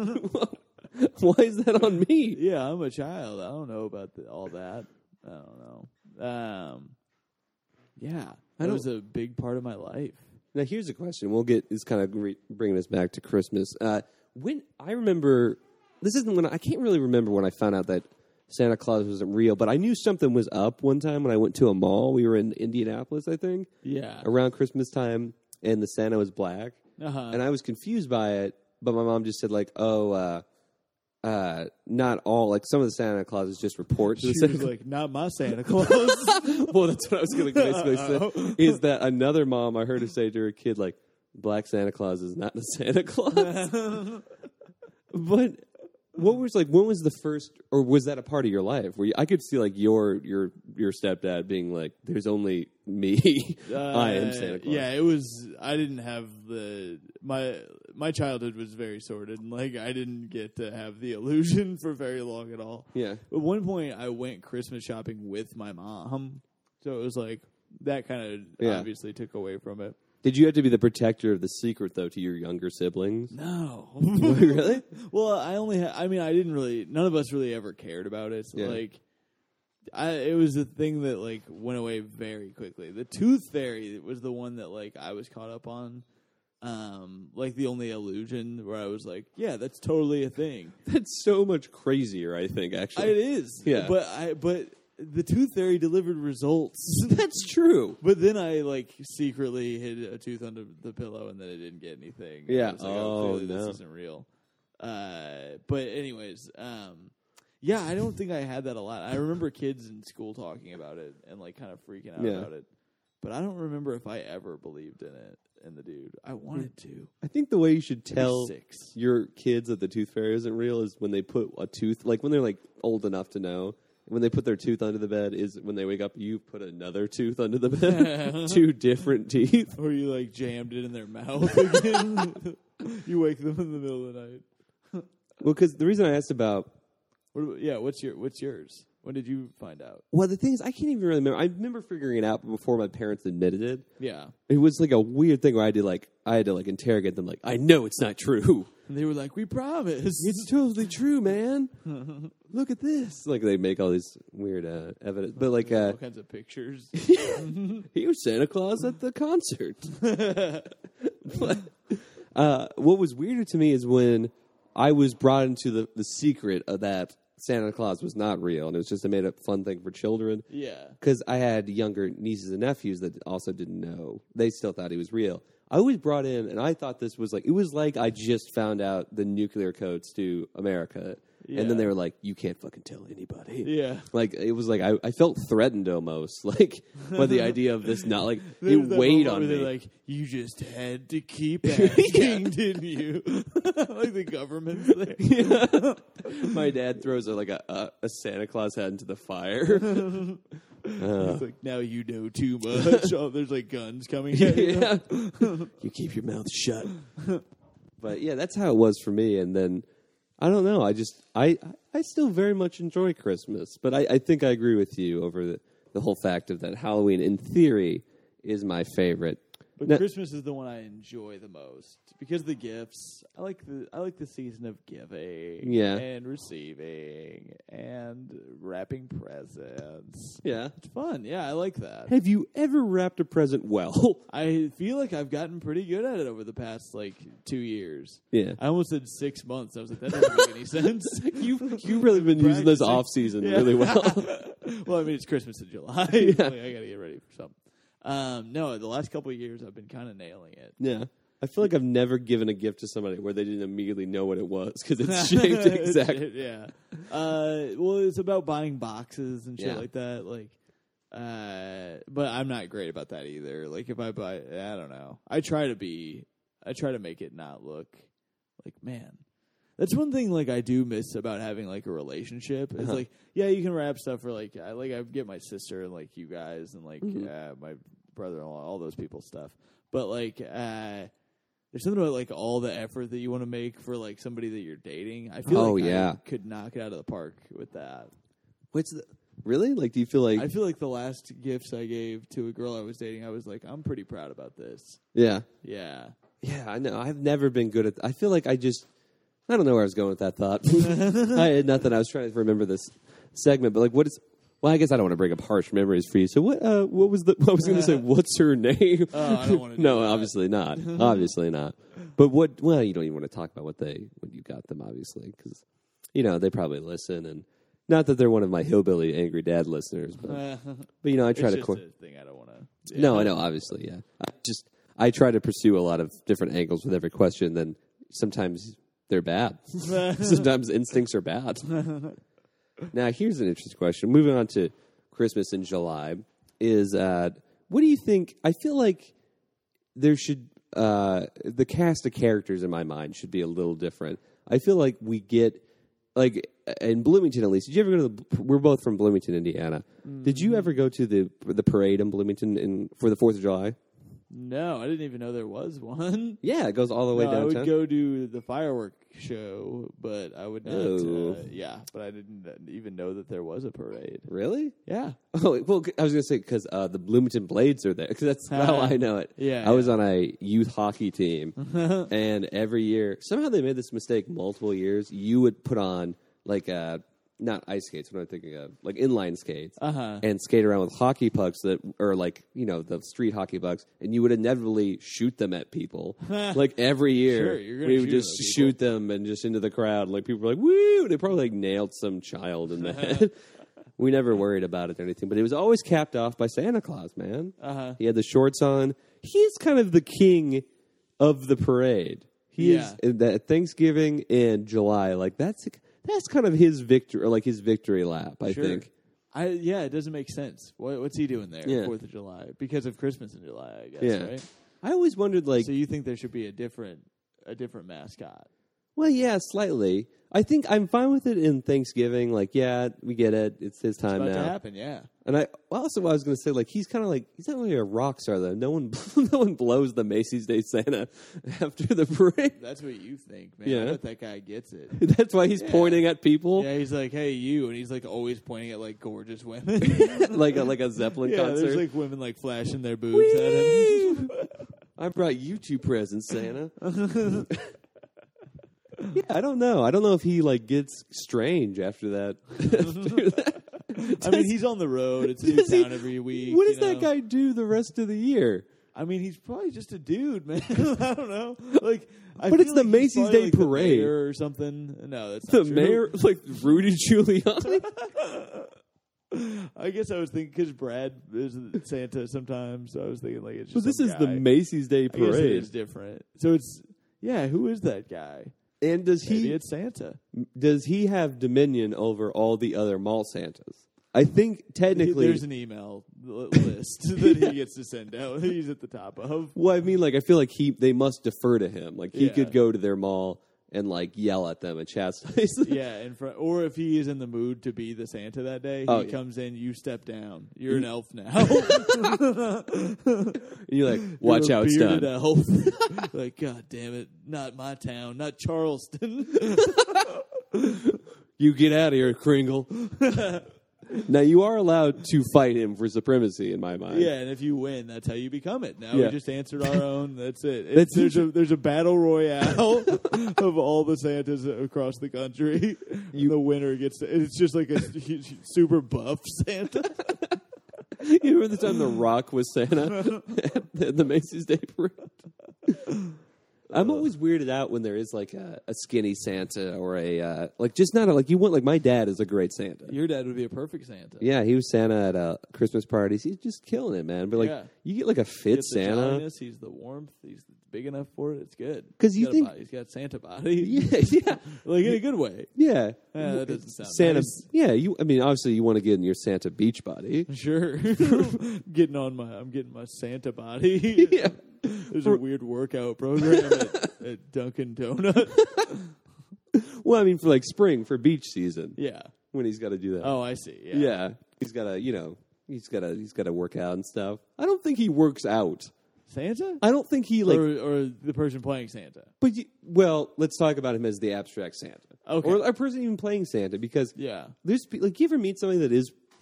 Why is that on me? Yeah, I'm a child. I don't know about the, all that. I don't know. Um, yeah, that don't- was a big part of my life. Now here's a question. We'll get this kind of re- bringing us back to Christmas. Uh, when I remember, this isn't when I, I can't really remember when I found out that Santa Claus wasn't real, but I knew something was up one time when I went to a mall. We were in Indianapolis, I think, Yeah. around Christmas time, and the Santa was black, Uh-huh. and I was confused by it. But my mom just said like, "Oh, uh, uh, not all. Like some of the Santa Clauses just report to She the Santa was like, not my Santa Claus. well, that's what I was going to basically Uh-oh. say. Is that another mom I heard her say to her kid, like, Black Santa Claus is not the Santa Claus. But what was like? When was the first, or was that a part of your life where you, I could see like your your your stepdad being like, "There's only me. I am Santa Claus." Yeah, it was. I didn't have the my my childhood was very sordid, and like I didn't get to have the illusion for very long at all. yeah. At one point, I went Christmas shopping with my mom, so it was like that kind of Yeah. obviously took away from it. Did you have to be the protector of the secret though to your younger siblings? No, Really? Well, I only. Ha- I mean, I didn't really. None of us really ever cared about it. Yeah. Like, I it was a thing that like went away very quickly. The Tooth Fairy was the one that like I was caught up on. Um, like the only illusion where I was like, yeah, that's totally a thing. That's so much crazier. I think actually. It is. Yeah. But I but the Tooth Fairy delivered results. That's true. But then I like secretly hid a tooth under the pillow, and then I didn't get anything. Yeah. I was like, Oh, clearly no. this isn't real. Uh, but anyways, um, yeah, I don't think I had that a lot. I remember kids in school talking about it and like kind of freaking out Yeah. about it. But I don't remember if I ever believed in it and the dude. I wanted to. I think the way you should tell six. your kids that the tooth fairy isn't real is when they put a tooth, like when they're like old enough to know. When they put their tooth under the bed, is when they wake up, you put another tooth under the bed. Two different teeth. Or you like jammed it in their mouth again. You wake them in the middle of the night. Well, because the reason I asked about, What about, yeah, what's your what's yours? When did you find out? well, the thing is, I can't even really remember. I remember figuring it out before my parents admitted it. Yeah. It was like a weird thing where I had to like, I had to like interrogate them, like, I know it's not true. And they were like, we promise. It's totally true, man. Look at this. Like they make all these weird uh, evidence, but like, uh, all kinds of pictures. he was Santa Claus at the concert. But, uh, what was weirder to me is when I was brought into the, the secret of that Santa Claus was not real, and it was just a made-up fun thing for children. Yeah. Because I had younger nieces and nephews that also didn't know. They still thought he was real. I always brought in, and I thought this was like, it was like I just found out the nuclear codes to America. Yeah. And then they were like, you can't fucking tell anybody. Yeah. Like, it was like, I, I felt threatened almost, like, by the idea of this not, like, it There's that weighed moment on where me. They're like, you just had to keep asking, didn't you? Like the government's there. Yeah. My dad throws a, like a, a, a Santa Claus hat into the fire. Uh, It's like, now you know too much. Oh, there's like guns coming at you. yeah. You keep your mouth shut. But yeah, that's how it was for me. And then I don't know. I just I I still very much enjoy Christmas, but I, I think I agree with you over the, the whole fact of that Halloween, in theory, is my favorite. But Now- Christmas is the one I enjoy the most because the gifts. I like the I like the season of giving, Yeah. and receiving, and wrapping presents. Yeah. It's fun. Yeah, I like that. Have you ever wrapped a present well? I feel like I've gotten pretty good at it over the past like two years. Yeah. I almost said six months. I was like, that doesn't make any sense. You've, you've really been using this Practicing. off season Yeah. really well. Well, I mean, it's Christmas in July. Yeah. Like, I got to get ready for something. Um, no, the last couple of years, I've been kind of nailing it. Yeah. I feel like I've never given a gift to somebody where they didn't immediately know what it was because it's shaped exactly. Yeah. Uh, well, it's about buying boxes and shit Yeah. like that. Like, uh, but I'm not great about that either. Like, if I buy, I don't know. I try to be. I try to make it not look like, man. That's one thing like I do miss about having like a relationship. It's Uh-huh. like, yeah, you can wrap stuff for like I like I get my sister and like you guys and like Mhm. uh, my brother-in-law, all those people stuff. But like uh there's something about like all the effort that you want to make for like somebody that you're dating. I feel Oh, like yeah. I could knock it out of the park with that. What's the Really? Like, do you feel like? I feel like the last gifts I gave to a girl I was dating, I was like, I'm pretty proud about this. Yeah. Yeah. Yeah, I know. I've never been good at. I feel like I just. I don't know where I was going with that thought. I had nothing. I was trying to remember this segment, but like, what is? Well, I guess I don't want to bring up harsh memories for you. So what? Uh, what was the? I was going to say, what's her name? Oh, I don't want to. No, do that. obviously not. Obviously not. But what? Well, you don't even want to talk about what they when you got them, obviously, because you know they probably listen, and not that they're one of my hillbilly angry dad listeners, but but you know I try it's to. Just Cor- a thing I don't want to. Yeah. No, I know. Obviously, yeah. I just I try to pursue a lot of different angles with every question. Then sometimes they're bad. Sometimes instincts are bad. Now, here's an interesting question. Moving on to Christmas in July, is uh, what do you think? I feel like there should uh, the cast of characters in my mind should be a little different. I feel like we get like in Bloomington at least. Did you ever go to the? We're both from Bloomington, Indiana. Mm-hmm. Did you ever go to the the parade in Bloomington in, for the Fourth of July? No, I didn't even know there was one. Yeah, it goes all the way no, downtown. I would go to the firework show, but I would not. Oh. Uh, yeah, but I didn't even know that there was a parade. Really? Yeah. Oh, well, I was going to say because uh, the Bloomington Blades are there. Because that's how I know it. Yeah. I was yeah. on a youth hockey team, and every year, somehow they made this mistake multiple years. You would put on like uh, not ice skates. What am I thinking of? Like inline skates, uh-huh. and skate around with hockey pucks that, or like you know the street hockey pucks, and you would inevitably shoot them at people. Like every year, Sure, you're gonna we would shoot just them at shoot them and just into the crowd. Like people were like, "Woo!" They probably like nailed some child in the head. We never worried about it or anything, but it was always capped off by Santa Claus, man. Uh-huh. He had the shorts on. He's kind of the king of the parade. He Yeah. is that Thanksgiving in July. Like that's that's kind of his victory, or like his victory lap. I Sure. think. I yeah, it doesn't make sense. What, what's he doing there? Yeah. Fourth of July because of Christmas in July, I guess. Yeah. Right. I always wondered, like, So you think there should be a different a different mascot? well, yeah, slightly. I think I'm fine with it in Thanksgiving. Like, yeah, we get it. It's his time About now. to happen, yeah. And I well, also I was going to say, like, he's kind of like he's not really a rock star though. No one, no one blows the Macy's Day Santa after the parade. That's what you think, man. Yeah. I bet that guy gets it. That's why he's Yeah. pointing at people, Yeah, he's like, "Hey, you," and he's like always pointing at like gorgeous women. like a, like a Zeppelin yeah, concert. there's like women like flashing their boobs at him. I brought you two presents, Santa. Yeah, I don't know. I don't know if he like gets strange after that. After that. I mean, he's on the road. It's a new Does he- town every week. What does you know? that guy do the rest of the year? I mean, he's probably just a dude, man. I don't know. Like, I But feel it's the like he's Macy's probably, Day like, the parade. mayor or something. No, that's The not true. mayor, like Rudy Giuliani. I guess I was thinking because Brad is Santa sometimes. So I was thinking like it's But just. this some is the guy. Macy's Day I guess it parade. is different. So it's yeah. Who is that guy? And does Maybe he it's Santa. does he have dominion over all the other mall Santas? I think technically. There's an email li- list that he gets to send out. He's at the top of. Well, I mean, like I feel like he they must defer to him. Like he Yeah. could go to their mall and like yell at them and chastise them. Yeah, in front, or if he is in the mood to be the Santa that day, he Oh, yeah. comes in. You step down. You're an elf now. And you're like, watch You're how a it's bearded done. elf. Like, God damn it! Not my town. Not Charleston. You get out of here, Kringle. Now you are allowed to fight him for supremacy in my mind. Yeah, and if you win, that's how you become it. Now Yeah. we just answered our own. That's it. It's, That's there's a there's a battle royale of all the Santas across the country. You, the winner gets. To, it's just like a huge, super buff Santa. You remember the time The Rock was Santa at the, the Macy's Day Parade? I'm always weirded out when there is like a, a skinny Santa or a uh, like just not a, like you want like my dad is a great Santa. Your dad would be a perfect Santa. Yeah, he was Santa at uh, Christmas parties. He's just killing it, man. But like Yeah. you get like a He fit gets the Santa. jolliness, he's the warmth. He's big enough for it. It's good. 'Cause He's you got a think- body. He's got Santa body. Yeah, yeah, like in a good way. yeah. Yeah, that doesn't sound Santa. nice. Yeah, you. I mean, obviously, you want to get in your Santa beach body. Sure. getting on my, I'm getting my Santa body. Yeah. There's a weird workout program at, at Dunkin' Donut. Well, I mean, for like spring, for beach season, Yeah. when he's got to do that. Oh, I see. Yeah. Yeah, he's got to, you know, he's got to, he's got to work out and stuff. I don't think he works out. Santa? I don't think he like. or, or the person playing Santa? But you, well, let's talk about him as the abstract Santa, Okay. or a person even playing Santa, because Yeah. there's pe- like, you ever meet somebody that is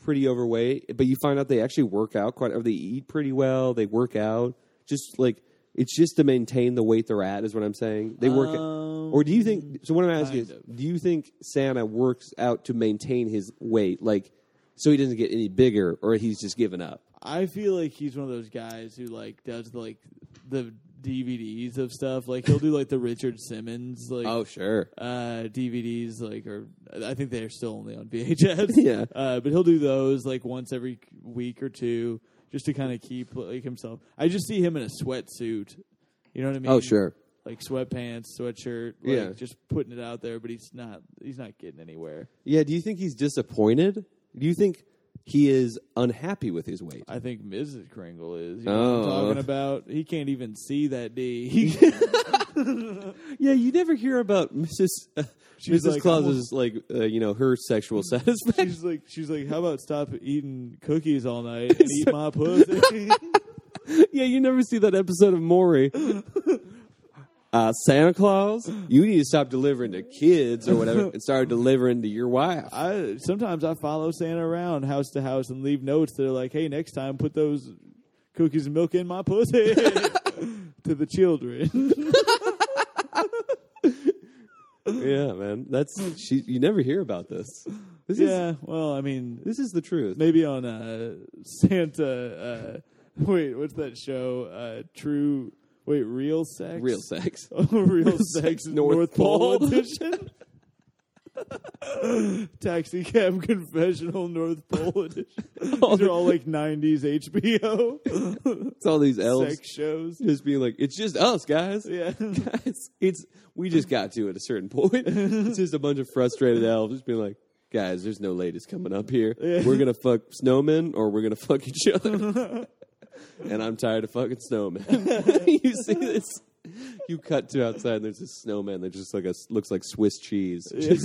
pretty overweight, but you find out they actually work out quite, or they eat pretty well. They work out, just like it's just to maintain the weight they're at. Is what I'm saying. They work, Um, or do you think? So what I'm asking is, kind of. do you think Santa works out to maintain his weight, like so he doesn't get any bigger, or he's just given up? I feel like he's one of those guys who like does the, like the D V Ds of stuff. Like he'll do like the Richard Simmons like Oh, sure. uh, D V Ds. Like, or I think they're still only on V H S. Yeah. uh, but he'll do those like once every week or two, just to kind of keep like himself. I just see him in a sweatsuit. You know what I mean? Oh, sure. Like sweatpants, sweatshirt. Like, Yeah. just putting it out there, but he's not. He's not getting anywhere. Yeah. Do you think he's disappointed? Do you think he is unhappy with his weight? I think Missus Kringle is. You know Oh. what I'm talking about? He can't even see that D. Yeah, you never hear about Missus Uh, She's Missus like, Claus's like uh, you know her sexual satisfaction. She's like, she's like, how about stop eating cookies all night and eat my pussy? Yeah, you never see that episode of Maury. Uh, Santa Claus, you need to stop delivering to kids or whatever and start delivering to your wife. I sometimes I follow Santa around house to house and leave notes that are like, hey, next time put those cookies and milk in my pussy to the children. Yeah, man, that's she. You never hear about this. This Yeah, is well, I mean, this is the truth. maybe on uh, Santa. Uh, wait, what's that show? Uh, True. Wait, Real Sex. Real sex. Oh, Real Sex North North, Pole, Pole. Edition. Taxi Cab Confessional North Pole Edition. These are all like nineties H B O It's all these elves sex shows. just being like, it's just us, guys. Yeah. Guys, it's we just got to at a certain point. It's just a bunch of frustrated elves just being like, guys, there's no ladies coming up here. Yeah. We're gonna fuck snowmen or we're gonna fuck each other. And I'm tired of fucking snowmen. You see this? You cut to outside and there's this snowman that just like a, looks like Swiss cheese. Just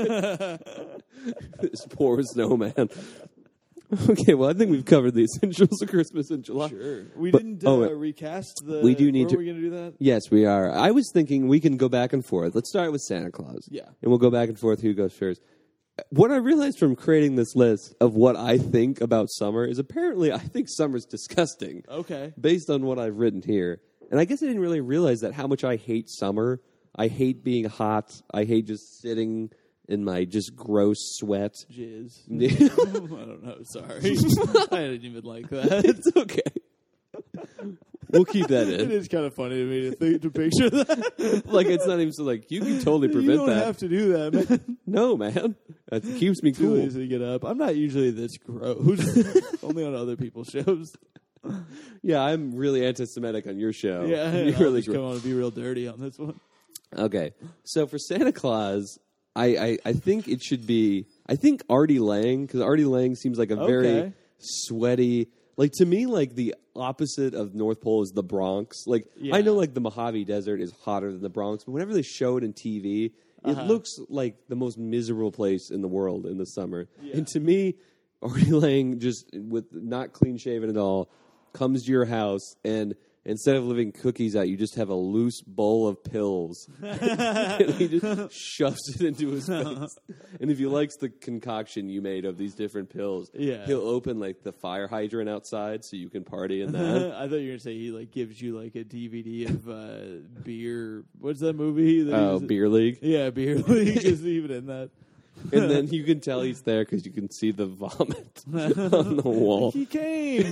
this poor snowman. Okay, well, I think we've covered the essentials of Christmas in July. Sure. We But- didn't uh, oh, wait. recast the. We do need were to- we going to do that? Yes, we are. I was thinking we can go back and forth. Let's start with Santa Claus. Yeah. And we'll go back and forth who goes first. What I realized from creating this list of what I think about summer is apparently I think summer's disgusting Okay. based on what I've written here. And I guess I didn't really realize that how much I hate summer. I hate being hot. I hate just sitting in my just gross sweat. Jizz. I don't know. Sorry. I didn't even like that. It's okay. We'll keep that It in. is kind of funny to me to think to picture that. Like, it's not even so like, you can totally You prevent don't that. have to do that, man. No, man. That keeps me Too cool. lazy to get up. I'm not usually this gross. Only on other people's shows. Yeah, I'm really anti-Semitic on your show. Yeah, You're I'll really just gr- come on and be real dirty on this one. Okay, so for Santa Claus, I, I, I think it should be, I think Artie Lang, because Artie Lang seems like a very Okay. sweaty, like to me, like the opposite of North Pole is the Bronx. Like, Yeah. I know like the Mojave Desert is hotter than the Bronx, but whenever they show it in T V, it Uh-huh. looks like the most miserable place in the world in the summer. Yeah. And to me, Artie Lang, just with not clean shaven at all, comes to your house and instead of leaving cookies out, you just have a loose bowl of pills. And he just shoves it into his face. And if he likes the concoction you made of these different pills, Yeah. he'll open like the fire hydrant outside so you can party in that. I thought you were gonna say he like gives you like a D V D of uh, beer. What's that movie? That Oh, he's- beer league. Yeah, beer league is even in that. And then you can tell he's there because you can see the vomit on the wall. He came.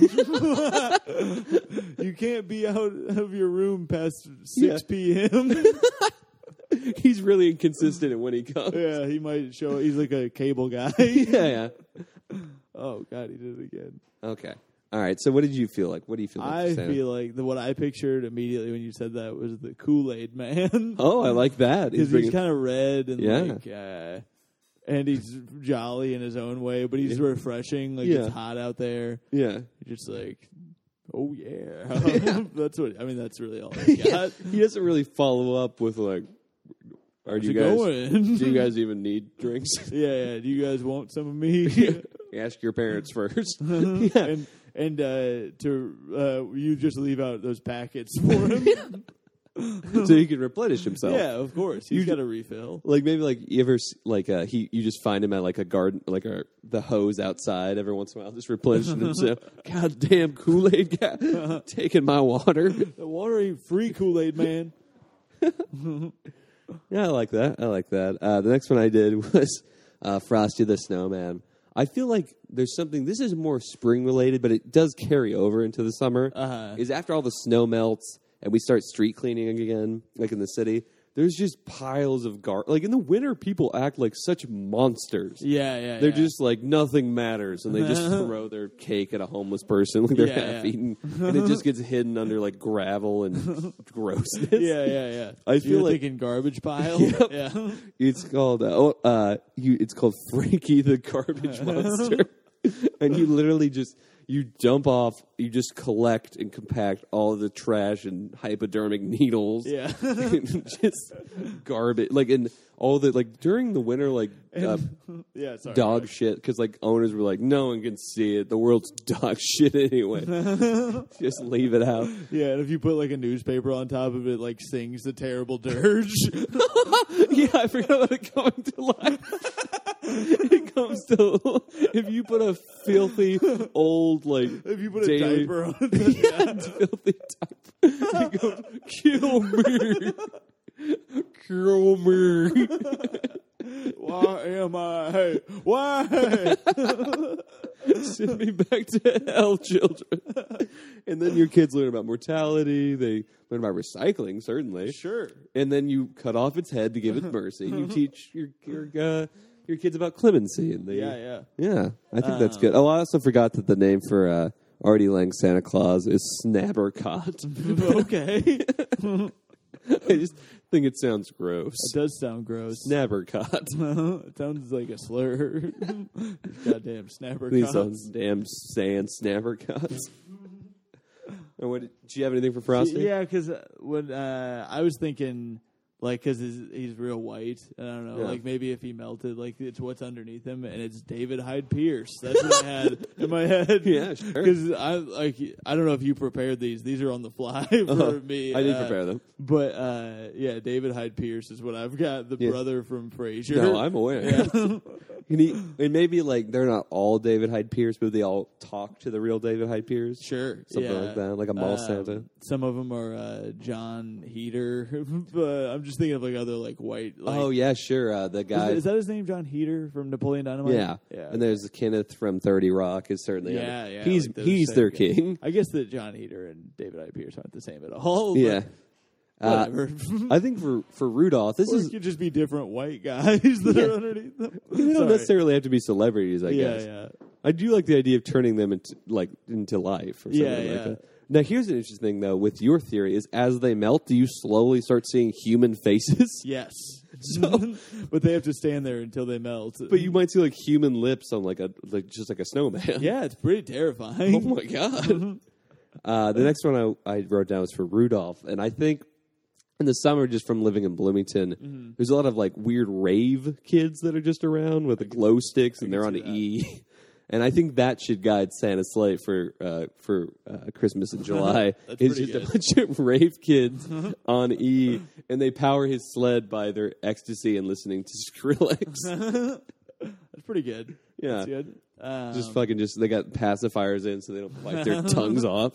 You can't be out of your room past six p.m. He's really inconsistent in when he comes. Yeah, he might show. He's like a cable guy. Yeah, yeah. Oh God, he did it again. Okay. All right. So what did you feel like? What do you feel like? I for Santa? feel like the what I pictured immediately when you said that was the Kool-Aid Man. Oh, I like that. Because he's, bringing- kind of red and Yeah. like, uh, and he's jolly in his own way, but he's Yeah. refreshing. Like Yeah. it's hot out there. yeah. You're just like, oh yeah. That's what I mean. That's really all I got. Yeah. He doesn't really follow up with like, are How's you it guys? going? Do you guys even need drinks? yeah, yeah. Do you guys want some of me? Ask your parents first. yeah. And and uh, to uh, you just leave out those packets for him. so he can replenish himself. Yeah, of course. He's got a refill. Like maybe like you ever s- like uh, he you just find him at like a garden like a the hose outside every once in a while just replenishing himself. God damn Kool-Aid guy taking my water. The water ain't free, Kool-Aid man. Yeah, I like that. I like that. Uh, the next one I did was uh, Frosty the Snowman. I feel like there's something. This is more spring related, but it does carry over into the summer. Uh-huh. Is after all the snow melts and we start street cleaning again, like in the city. There's just piles of gar. Like in the winter, people act like such monsters. Yeah, yeah, They're yeah. just like nothing matters, and they just throw their cake at a homeless person, like they're Yeah, half yeah. eaten, and it just gets hidden under like gravel and grossness. Yeah, yeah, yeah. I You're feel like- thinking garbage pile. Yep. Yeah. It's called uh, oh, uh, you. It's called Frankie the Garbage Monster, and you literally just you dump off, you just collect and compact all of the trash and hypodermic needles, Yeah. and just garbage, like in all the like during the winter, like uh, Yeah, sorry. dog shit, because like owners were like, no one can see it, the world's dog shit anyway, just leave it out. Yeah, and if you put like a newspaper on top of it, like sings the terrible dirge. Yeah, I forgot about it coming to life. It comes to if you put a filthy old like If you put a daily- diaper on it. yeah, filthy diaper, it goes, kill me, kill me. Why am I? Hey, why? Send me back to hell, children. And then your kids learn about mortality. They learn about recycling, certainly. Sure. And then you cut off its head to give it mercy. You teach your your uh, your kids about clemency. And they, Yeah, yeah. yeah. I think that's good. Oh, I also forgot that the name for uh, Artie Lang Santa Claus is Snabbercot. Okay. I just think it sounds gross. It does sound gross. Snabbercot. It sounds like a slur. Goddamn snapper These cots. sounds damn sand Snabbercots. And what, did you have anything for Frosty? Yeah, because when uh, I was thinking, like, because he's, he's real white, and I don't know, Yeah. like maybe if he melted, like it's what's underneath him, and it's David Hyde Pierce. That's what I had in my head. Yeah, sure. Because I like I don't know if you prepared these. These are on the fly for Uh-huh. me. I did uh, prepare them. But uh, yeah, David Hyde Pierce is what I've got. The Yeah. brother from Frasier. No, I'm aware. Yeah. You need, and maybe like they're not all David Hyde Pierce, but they all talk to the real David Hyde Pierce. Sure, Something yeah. like that, like a mall Um, Santa. Some of them are uh, John Heater, but I'm just thinking of like other like white. Like, Oh yeah, sure. Uh, the is, guy. is that his name? John Heater from Napoleon Dynamite. yeah. yeah. And there's Kenneth from thirty Rock. Is certainly yeah, other- yeah. He's like those he's same their guys. king. I guess that John Heater and David Hyde Pierce aren't the same at all. but Yeah. Uh, Whatever. I think for for Rudolph, this or is it could just be different white guys that Yeah. are underneath them. they don't Sorry. necessarily have to be celebrities. I Yeah, guess. yeah. I do like the idea of turning them into like into life or something Yeah, like yeah. that. Now here's an interesting thing though with your theory is as they melt, do you slowly start seeing human faces? Yes. So- but they have to stand there until they melt. But you might see like human lips on like a like just like a snowman. yeah, it's pretty terrifying. Oh my god. uh, the next one I, I wrote down was for Rudolph, and I think in the summer, just from living in Bloomington, Mm-hmm. there's a lot of like weird rave kids that are just around with the glow sticks, and they're on see the that. E. And I think that should guide Santa's sleigh for uh, for uh, Christmas in July. That's it's pretty just a good. bunch of rave kids on E, and they power his sled by their ecstasy and listening to Skrillex. That's pretty good. Yeah. That's good. Um, Just fucking just they got pacifiers in so they don't bite their tongues off.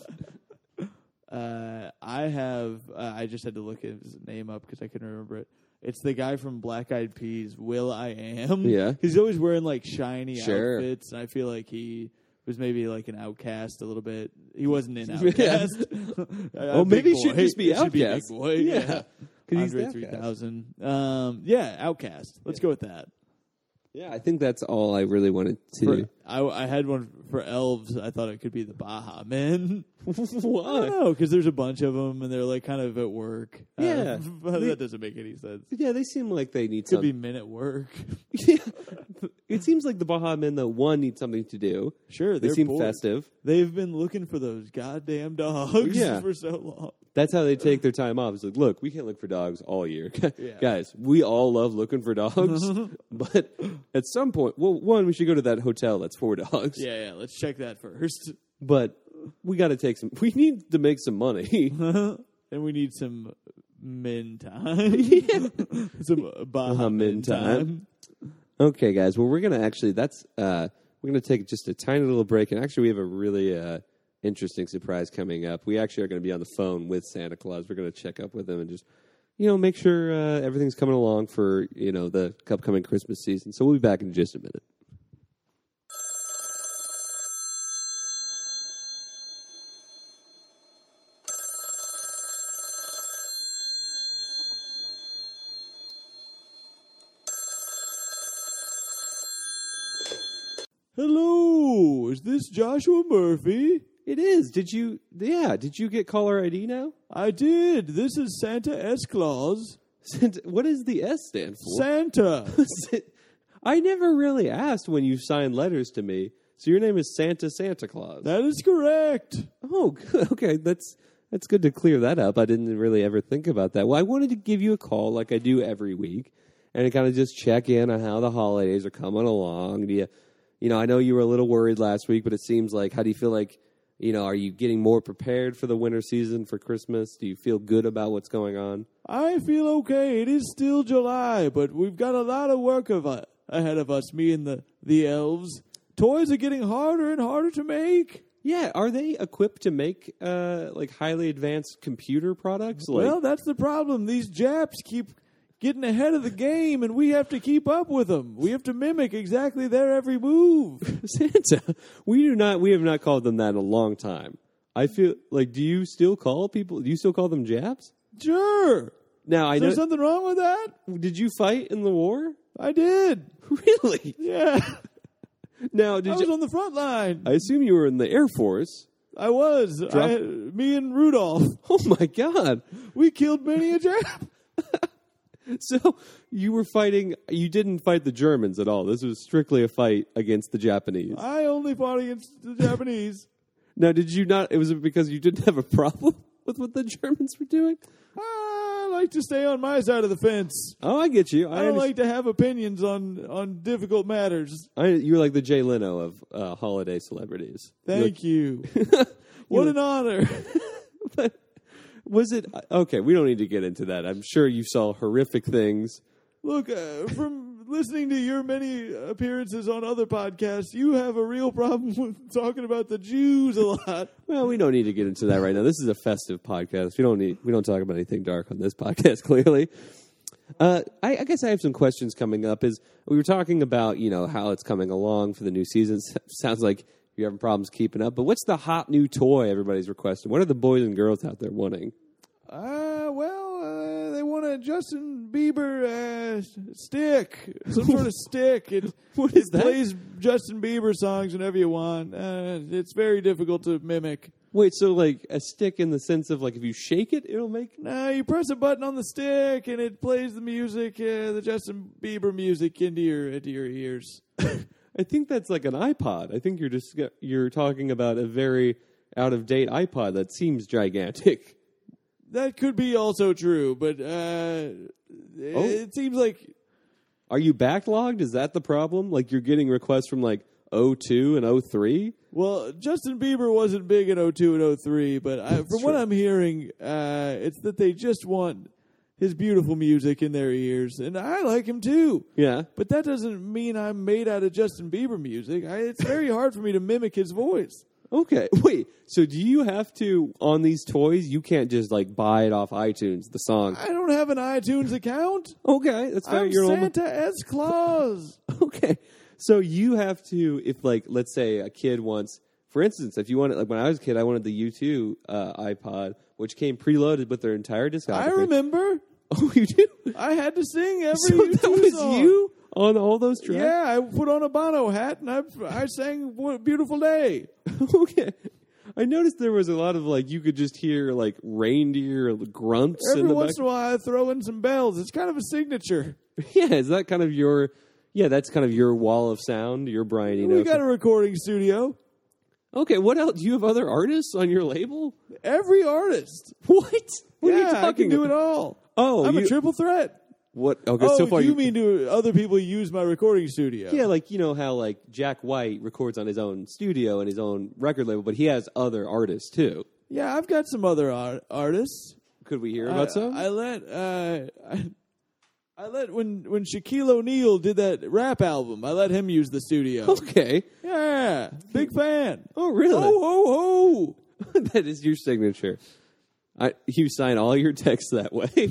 Uh, I have. Uh, I just had to look his name up because I couldn't remember it. It's the guy from Black Eyed Peas, Will I Am. Yeah. he's always wearing like shiny Sure. outfits, and I feel like he was maybe like an outcast a little bit. He wasn't an outcast. Oh, maybe he should just be It should be Outcast. Big Boy. Yeah. Yeah, 'Cause he's the Andre Outcast. three thousand. Um, yeah, Outcast. Let's go with that. Yeah, I think that's all I really wanted to. For, I, I had one for elves. I thought it could be the Baja Men. I Why? don't know, because there's a bunch of them, and they're like kind of at work. Yeah. Uh, but They- that doesn't make any sense. Yeah, they seem like they need Could be something. men at work. Yeah. It seems like the Baja Men, though, one need something to do. Sure, They they're seem bored. festive. They've been looking for those goddamn dogs Yeah. for so long. That's how they take their time off. It's like, look, we can't look for dogs all year. Yeah. Guys, we all love looking for dogs. But at some point, well, one, we should go to that hotel that's for dogs. Yeah, yeah. Let's check that first. But we got to take some, we need to make some money. And we need some min time. Some Baha min time. Okay, guys. Well, we're gonna actually. That's uh, we're gonna take just a tiny little break, and actually, we have a really uh, interesting surprise coming up. We actually are going to be on the phone with Santa Claus. We're going to check up with him and just, you know, make sure uh, everything's coming along for, you know, the upcoming Christmas season. So we'll be back in just a minute. Hello, is this Joshua Murphy? It is. Did you, yeah, did you get caller I D now? I did. This is Santa S. Claus. Santa, what does the S stand for? Santa. I never really asked when you signed letters to me. So your name is Santa Santa Claus. That is correct. Oh, good. Okay, that's that's good to clear that up. I didn't really ever think about that. Well, I wanted to give you a call like I do every week and kind of just check in on how the holidays are coming along. Do you, you know, I know you were a little worried last week, but it seems like, how do you feel like, you know, are you getting more prepared for the winter season for Christmas? Do you feel good about what's going on? I feel okay. It is still July, but we've got a lot of work of uh, ahead of us, me and the, the elves. Toys are getting harder and harder to make. Yeah, are they equipped to make, uh, like, highly advanced computer products? Like, well, that's the problem. These Japs keep getting ahead of the game, and we have to keep up with them. We have to mimic exactly their every move. Santa, we do not. We have not called them that in a long time. I feel like. Do you still call people? Do you still call them Japs? Sure. Now I Is know. there something wrong with that? Did you fight in the war? I did. Really? Yeah. Now did I was you? on the front line. I assume you were in the Air Force. I was. Drop- I, me and Rudolph. Oh my God! We killed many a Jap. So you were fighting. You didn't fight the Germans at all. This was strictly a fight against the Japanese. I only fought against the Japanese. Now, did you not? It was because you didn't have a problem with what the Germans were doing. I like to stay on my side of the fence. Oh, I get you. I, I don't understand. like to have opinions on, on difficult matters. I, you're like the Jay Leno of uh, holiday celebrities. Thank You're you. What an honor. But was it okay? We don't need to get into that. I'm sure you saw horrific things. Look, uh, from listening to your many appearances on other podcasts, you have a real problem with talking about the Jews a lot. Well, we don't need to get into that right now. This is a festive podcast. We don't need. We don't talk about anything dark on this podcast. Clearly, uh, I, I guess I have some questions coming up. Is we were talking about, you know, how it's coming along for the new season. Sounds like you're having problems keeping up. But what's the hot new toy everybody's requesting? What are the boys and girls out there wanting? Uh, well, uh, they want a Justin Bieber uh, stick, some sort of stick. It, What is it that? plays Justin Bieber songs whenever you want. Uh, it's very difficult to mimic. Wait, so like a stick in the sense of like if you shake it, it'll make. Now you press a button on the stick and it plays the music, uh, the Justin Bieber music into your into your ears. I think that's like an iPod. I think you're just you're talking about a very out of date iPod that seems gigantic. That could be also true, but uh, Oh. it seems like Are you backlogged? Is that the problem? Like you're getting requests from like oh two and oh three? well, Justin Bieber wasn't big in oh two and oh three, but I, from what true. I'm hearing, uh, it's that they just want his beautiful music in their ears, and I like him too. Yeah. But that doesn't mean I'm made out of Justin Bieber music. I, it's very hard for me to mimic his voice. Okay. Wait. So do you have to on these toys? You can't just like buy it off iTunes. The song. I don't have an iTunes account. Okay, that's fair. I'm You're almost- Santa S. Claus. Okay. So you have to, if like, let's say a kid wants, for instance, if you wanted, like when I was a kid, I wanted the U two uh, iPod, which came preloaded with their entire discography. I remember. Oh, you do? I had to sing every So U two that was song. you on all those tracks? Yeah, I put on a Bono hat and I I sang "What a Beautiful Day." Okay. I noticed there was a lot of like, you could just hear like reindeer grunts Every in the once back. in a while, I throw in some bells. It's kind of a signature. Yeah, is that kind of your, yeah, that's kind of your wall of sound, your Brian Eno. We got a recording studio. Okay, what else? Do you have other artists on your label? Every artist. What? What are yeah, you talking I can do about? it all. Oh, I'm you, a triple threat. what? Okay, Oh, so far you mean do other people use my recording studio? yeah, like you know how like Jack White records on his own studio and his own record label, but he has other artists too. Yeah, I've got some other art- artists. Could we hear about I, some? I let uh, I, I let when when Shaquille O'Neal did that rap album. I let him use the studio. Okay. Yeah, big fan. Oh, really? Ho ho ho! That is your signature. I, you sign all your texts that way.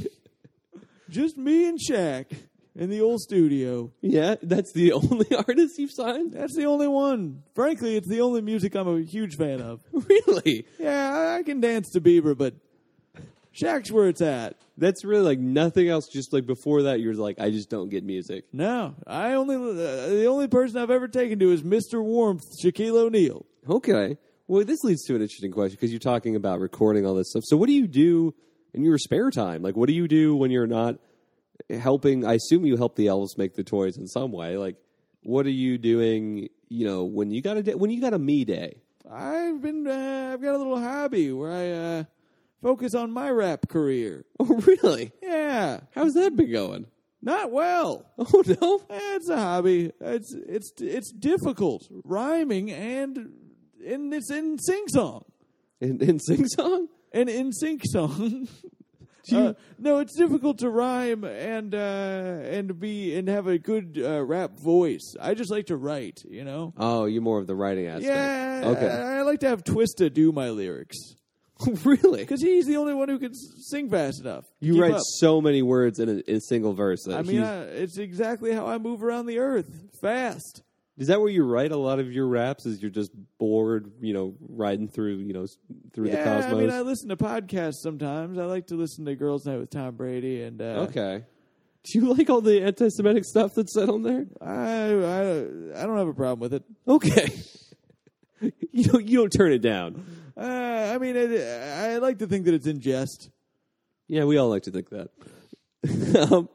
Just me and Shaq in the old studio. Yeah, that's the only artist you've signed? That's the only one. Frankly, it's the only music I'm a huge fan of. Really? Yeah, I, I can dance to Bieber, but Shaq's where it's at. That's really like nothing else. Just like before that, you're like, I just don't get music. No, I only uh, the only person I've ever taken to is Mister Warmth, Shaquille O'Neal. Okay. Well, this leads to an interesting question because you're talking about recording all this stuff. So what do you do in your spare time? Like, what do you do when you're not helping? I assume you help the elves make the toys in some way. Like, what are you doing, you know, when you got a day, when you got a me day? I've been, uh, I've got a little hobby where I uh, focus on my rap career. Oh, really? Yeah. How's that been going? Not well. Oh, no? Eh, It's a hobby. It's it's it's difficult rhyming and and it's in sing song In, in sing song? and in sync song. Do you- Uh, no, it's difficult to rhyme and uh, and be and have a good uh, rap voice. I just like to write, you know. Oh, you're more of the writing aspect. Yeah, Okay. I, I like to have Twista do my lyrics Really? because he's the only one who can s- sing fast enough. to You keep write up. so many words in a, in a single verse. That I mean, he's- I, it's exactly how I move around the earth, fast. is that where you write a lot of your raps? Is you're just bored, you know, riding through, you know, s- through Yeah, the cosmos? I mean, I listen to podcasts sometimes. I like to listen to Girls Night with Tom Brady, and uh, Okay. Do you like all the anti-Semitic stuff that's said on there? I, I I don't have a problem with it. Okay. you don't you don't turn it down. Uh, I mean, it, I like to think that it's in jest. Yeah, we all like to think that. um,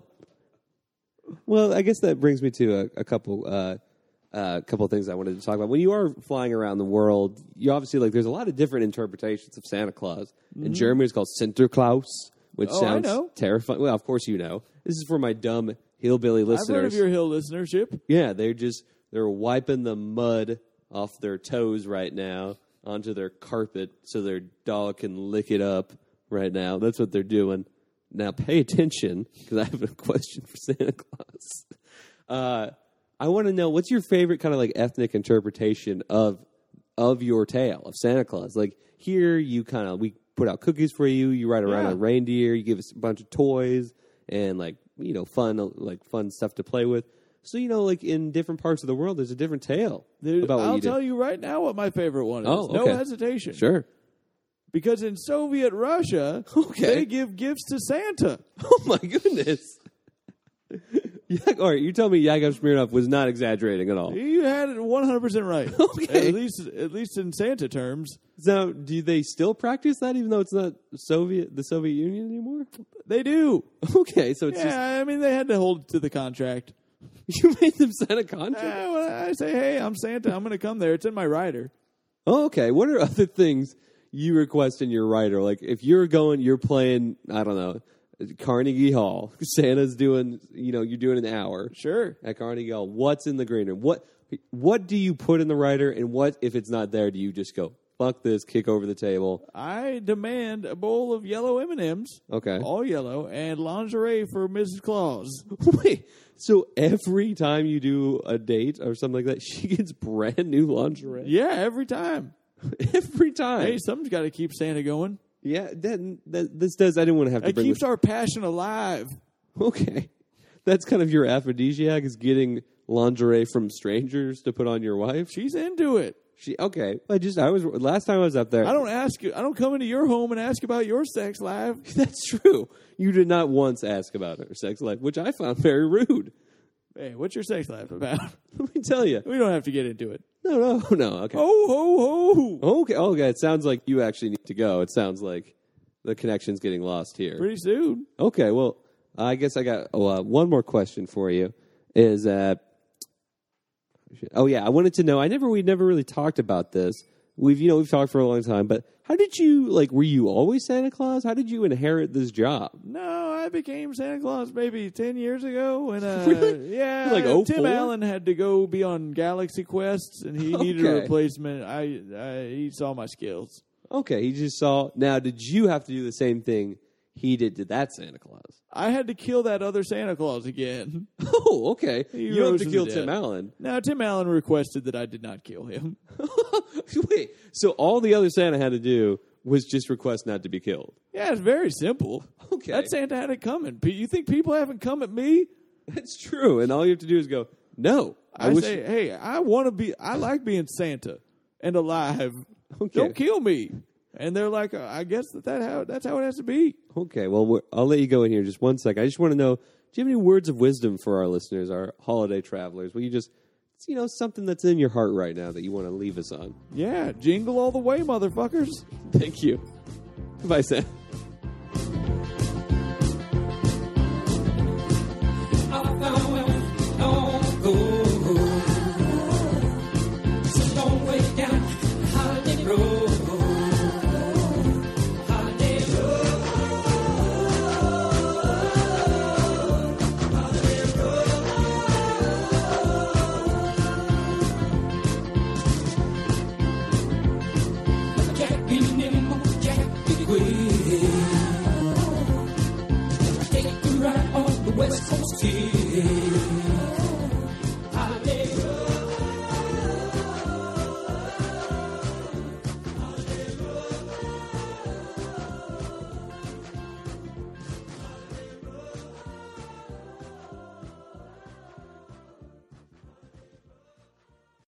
well, I guess that brings me to a, a couple uh, uh, couple of things I wanted to talk about. When you are flying around the world, you obviously like there's a lot of different interpretations of Santa Claus. In Germany, it's called Sinterklaas, which Oh, I sounds know. terrifying. Well, of course you know. This is for my dumb hillbilly listeners. I've heard of your Hill listenership. Yeah, they're just they're wiping the mud off their toes right now onto their carpet so their dog can lick it up right now. That's what they're doing. Now pay attention because I have a question for Santa Claus. Uh, I want to know what's your favorite kind of like ethnic interpretation of of your tale of Santa Claus. Like here, you kind of we put out cookies for you. You ride around Yeah. a reindeer. You give us a bunch of toys and like you know fun like fun stuff to play with. So you know, like in different parts of the world, there's a different tale Dude, about what I'll you do. tell you right now what my favorite one is. Oh, No okay. hesitation. Sure. Because in Soviet Russia, Okay. they give gifts to Santa. Oh my goodness. Yeah, all right, you tell me Yakov Smirnoff was not exaggerating at all. You had it one hundred percent right. Okay. At least, at least in Santa terms. So, do they still practice that, even though it's not Soviet, the Soviet Union anymore? They do. Okay, so it's Yeah, I mean, they had to hold to the contract. just you made them sign a contract. Uh, when I say, hey, I'm Santa. I'm going to come there. It's in my rider. Oh, okay. What are other things you request in your writer? Like, if you're going, you're playing, I don't know, Carnegie Hall. Santa's doing, you know, you're doing an hour Sure. at Carnegie Hall. What's in the green room? What what do you put in the writer, and what if it's not there? Do you just go fuck this, kick over the table? I demand a bowl of yellow M and M's, Okay. all yellow, and lingerie for Missus Claus. Wait. So every time you do a date or something like that, she gets brand new lingerie. Yeah, every time. Every time. Hey, something's got to keep Santa going. Yeah. That, that this does. I didn't want to have to It bring. keeps this- our passion alive. Okay. That's kind of your aphrodisiac is getting lingerie from strangers to put on your wife. She's into it. She okay. I just I was last time I was up there. I don't ask you. I don't come into your home and ask about your sex life. That's true. You did not once ask about her sex life, which I found very rude. Hey, what's your sex life about? Let me tell you. We don't have to get into it. No, no, no. Okay. Ho ho ho! Okay. Okay. It sounds like you actually need to go. It sounds like the connection's getting lost here. Pretty soon. Okay. Well, I guess I got oh, uh, one more question for you. Is uh, oh yeah, I wanted to know. I never we never really talked about this. We've you know we've talked for a long time, but how did you like? Were you always Santa Claus? How did you inherit this job? No, I became Santa Claus maybe ten years ago. When, uh, Really? Yeah, Like oh Tim four? Allen had to go be on Galaxy Quests, and he needed a Okay. replacement. I, I He saw my skills. Okay, he just saw. Now, did you have to do the same thing he did to that Santa Claus. I had to kill that other Santa Claus again. Oh, okay. He You have rose to from kill the Tim dead. Allen. Now, Tim Allen requested that I did not kill him. Wait, so all the other Santa had to do was just request not to be killed. Yeah, it's very simple. Okay. That Santa had it coming. P- You think people haven't come at me? That's true. And all you have to do is go, no. I, I, wish. say, hey, I want to be, I like being Santa and alive. Okay. Don't kill me. And they're like, uh, I guess that, that how, that's how it has to be. Okay, well, we're, I'll let you go in here just one sec. I just want to know, do you have any words of wisdom for our listeners, our holiday travelers? Will you just, you know, something that's in your heart right now that you want to leave us on? Yeah, jingle all the way, motherfuckers. Thank you. Goodbye, Sam. Take a ride on the West Coast here.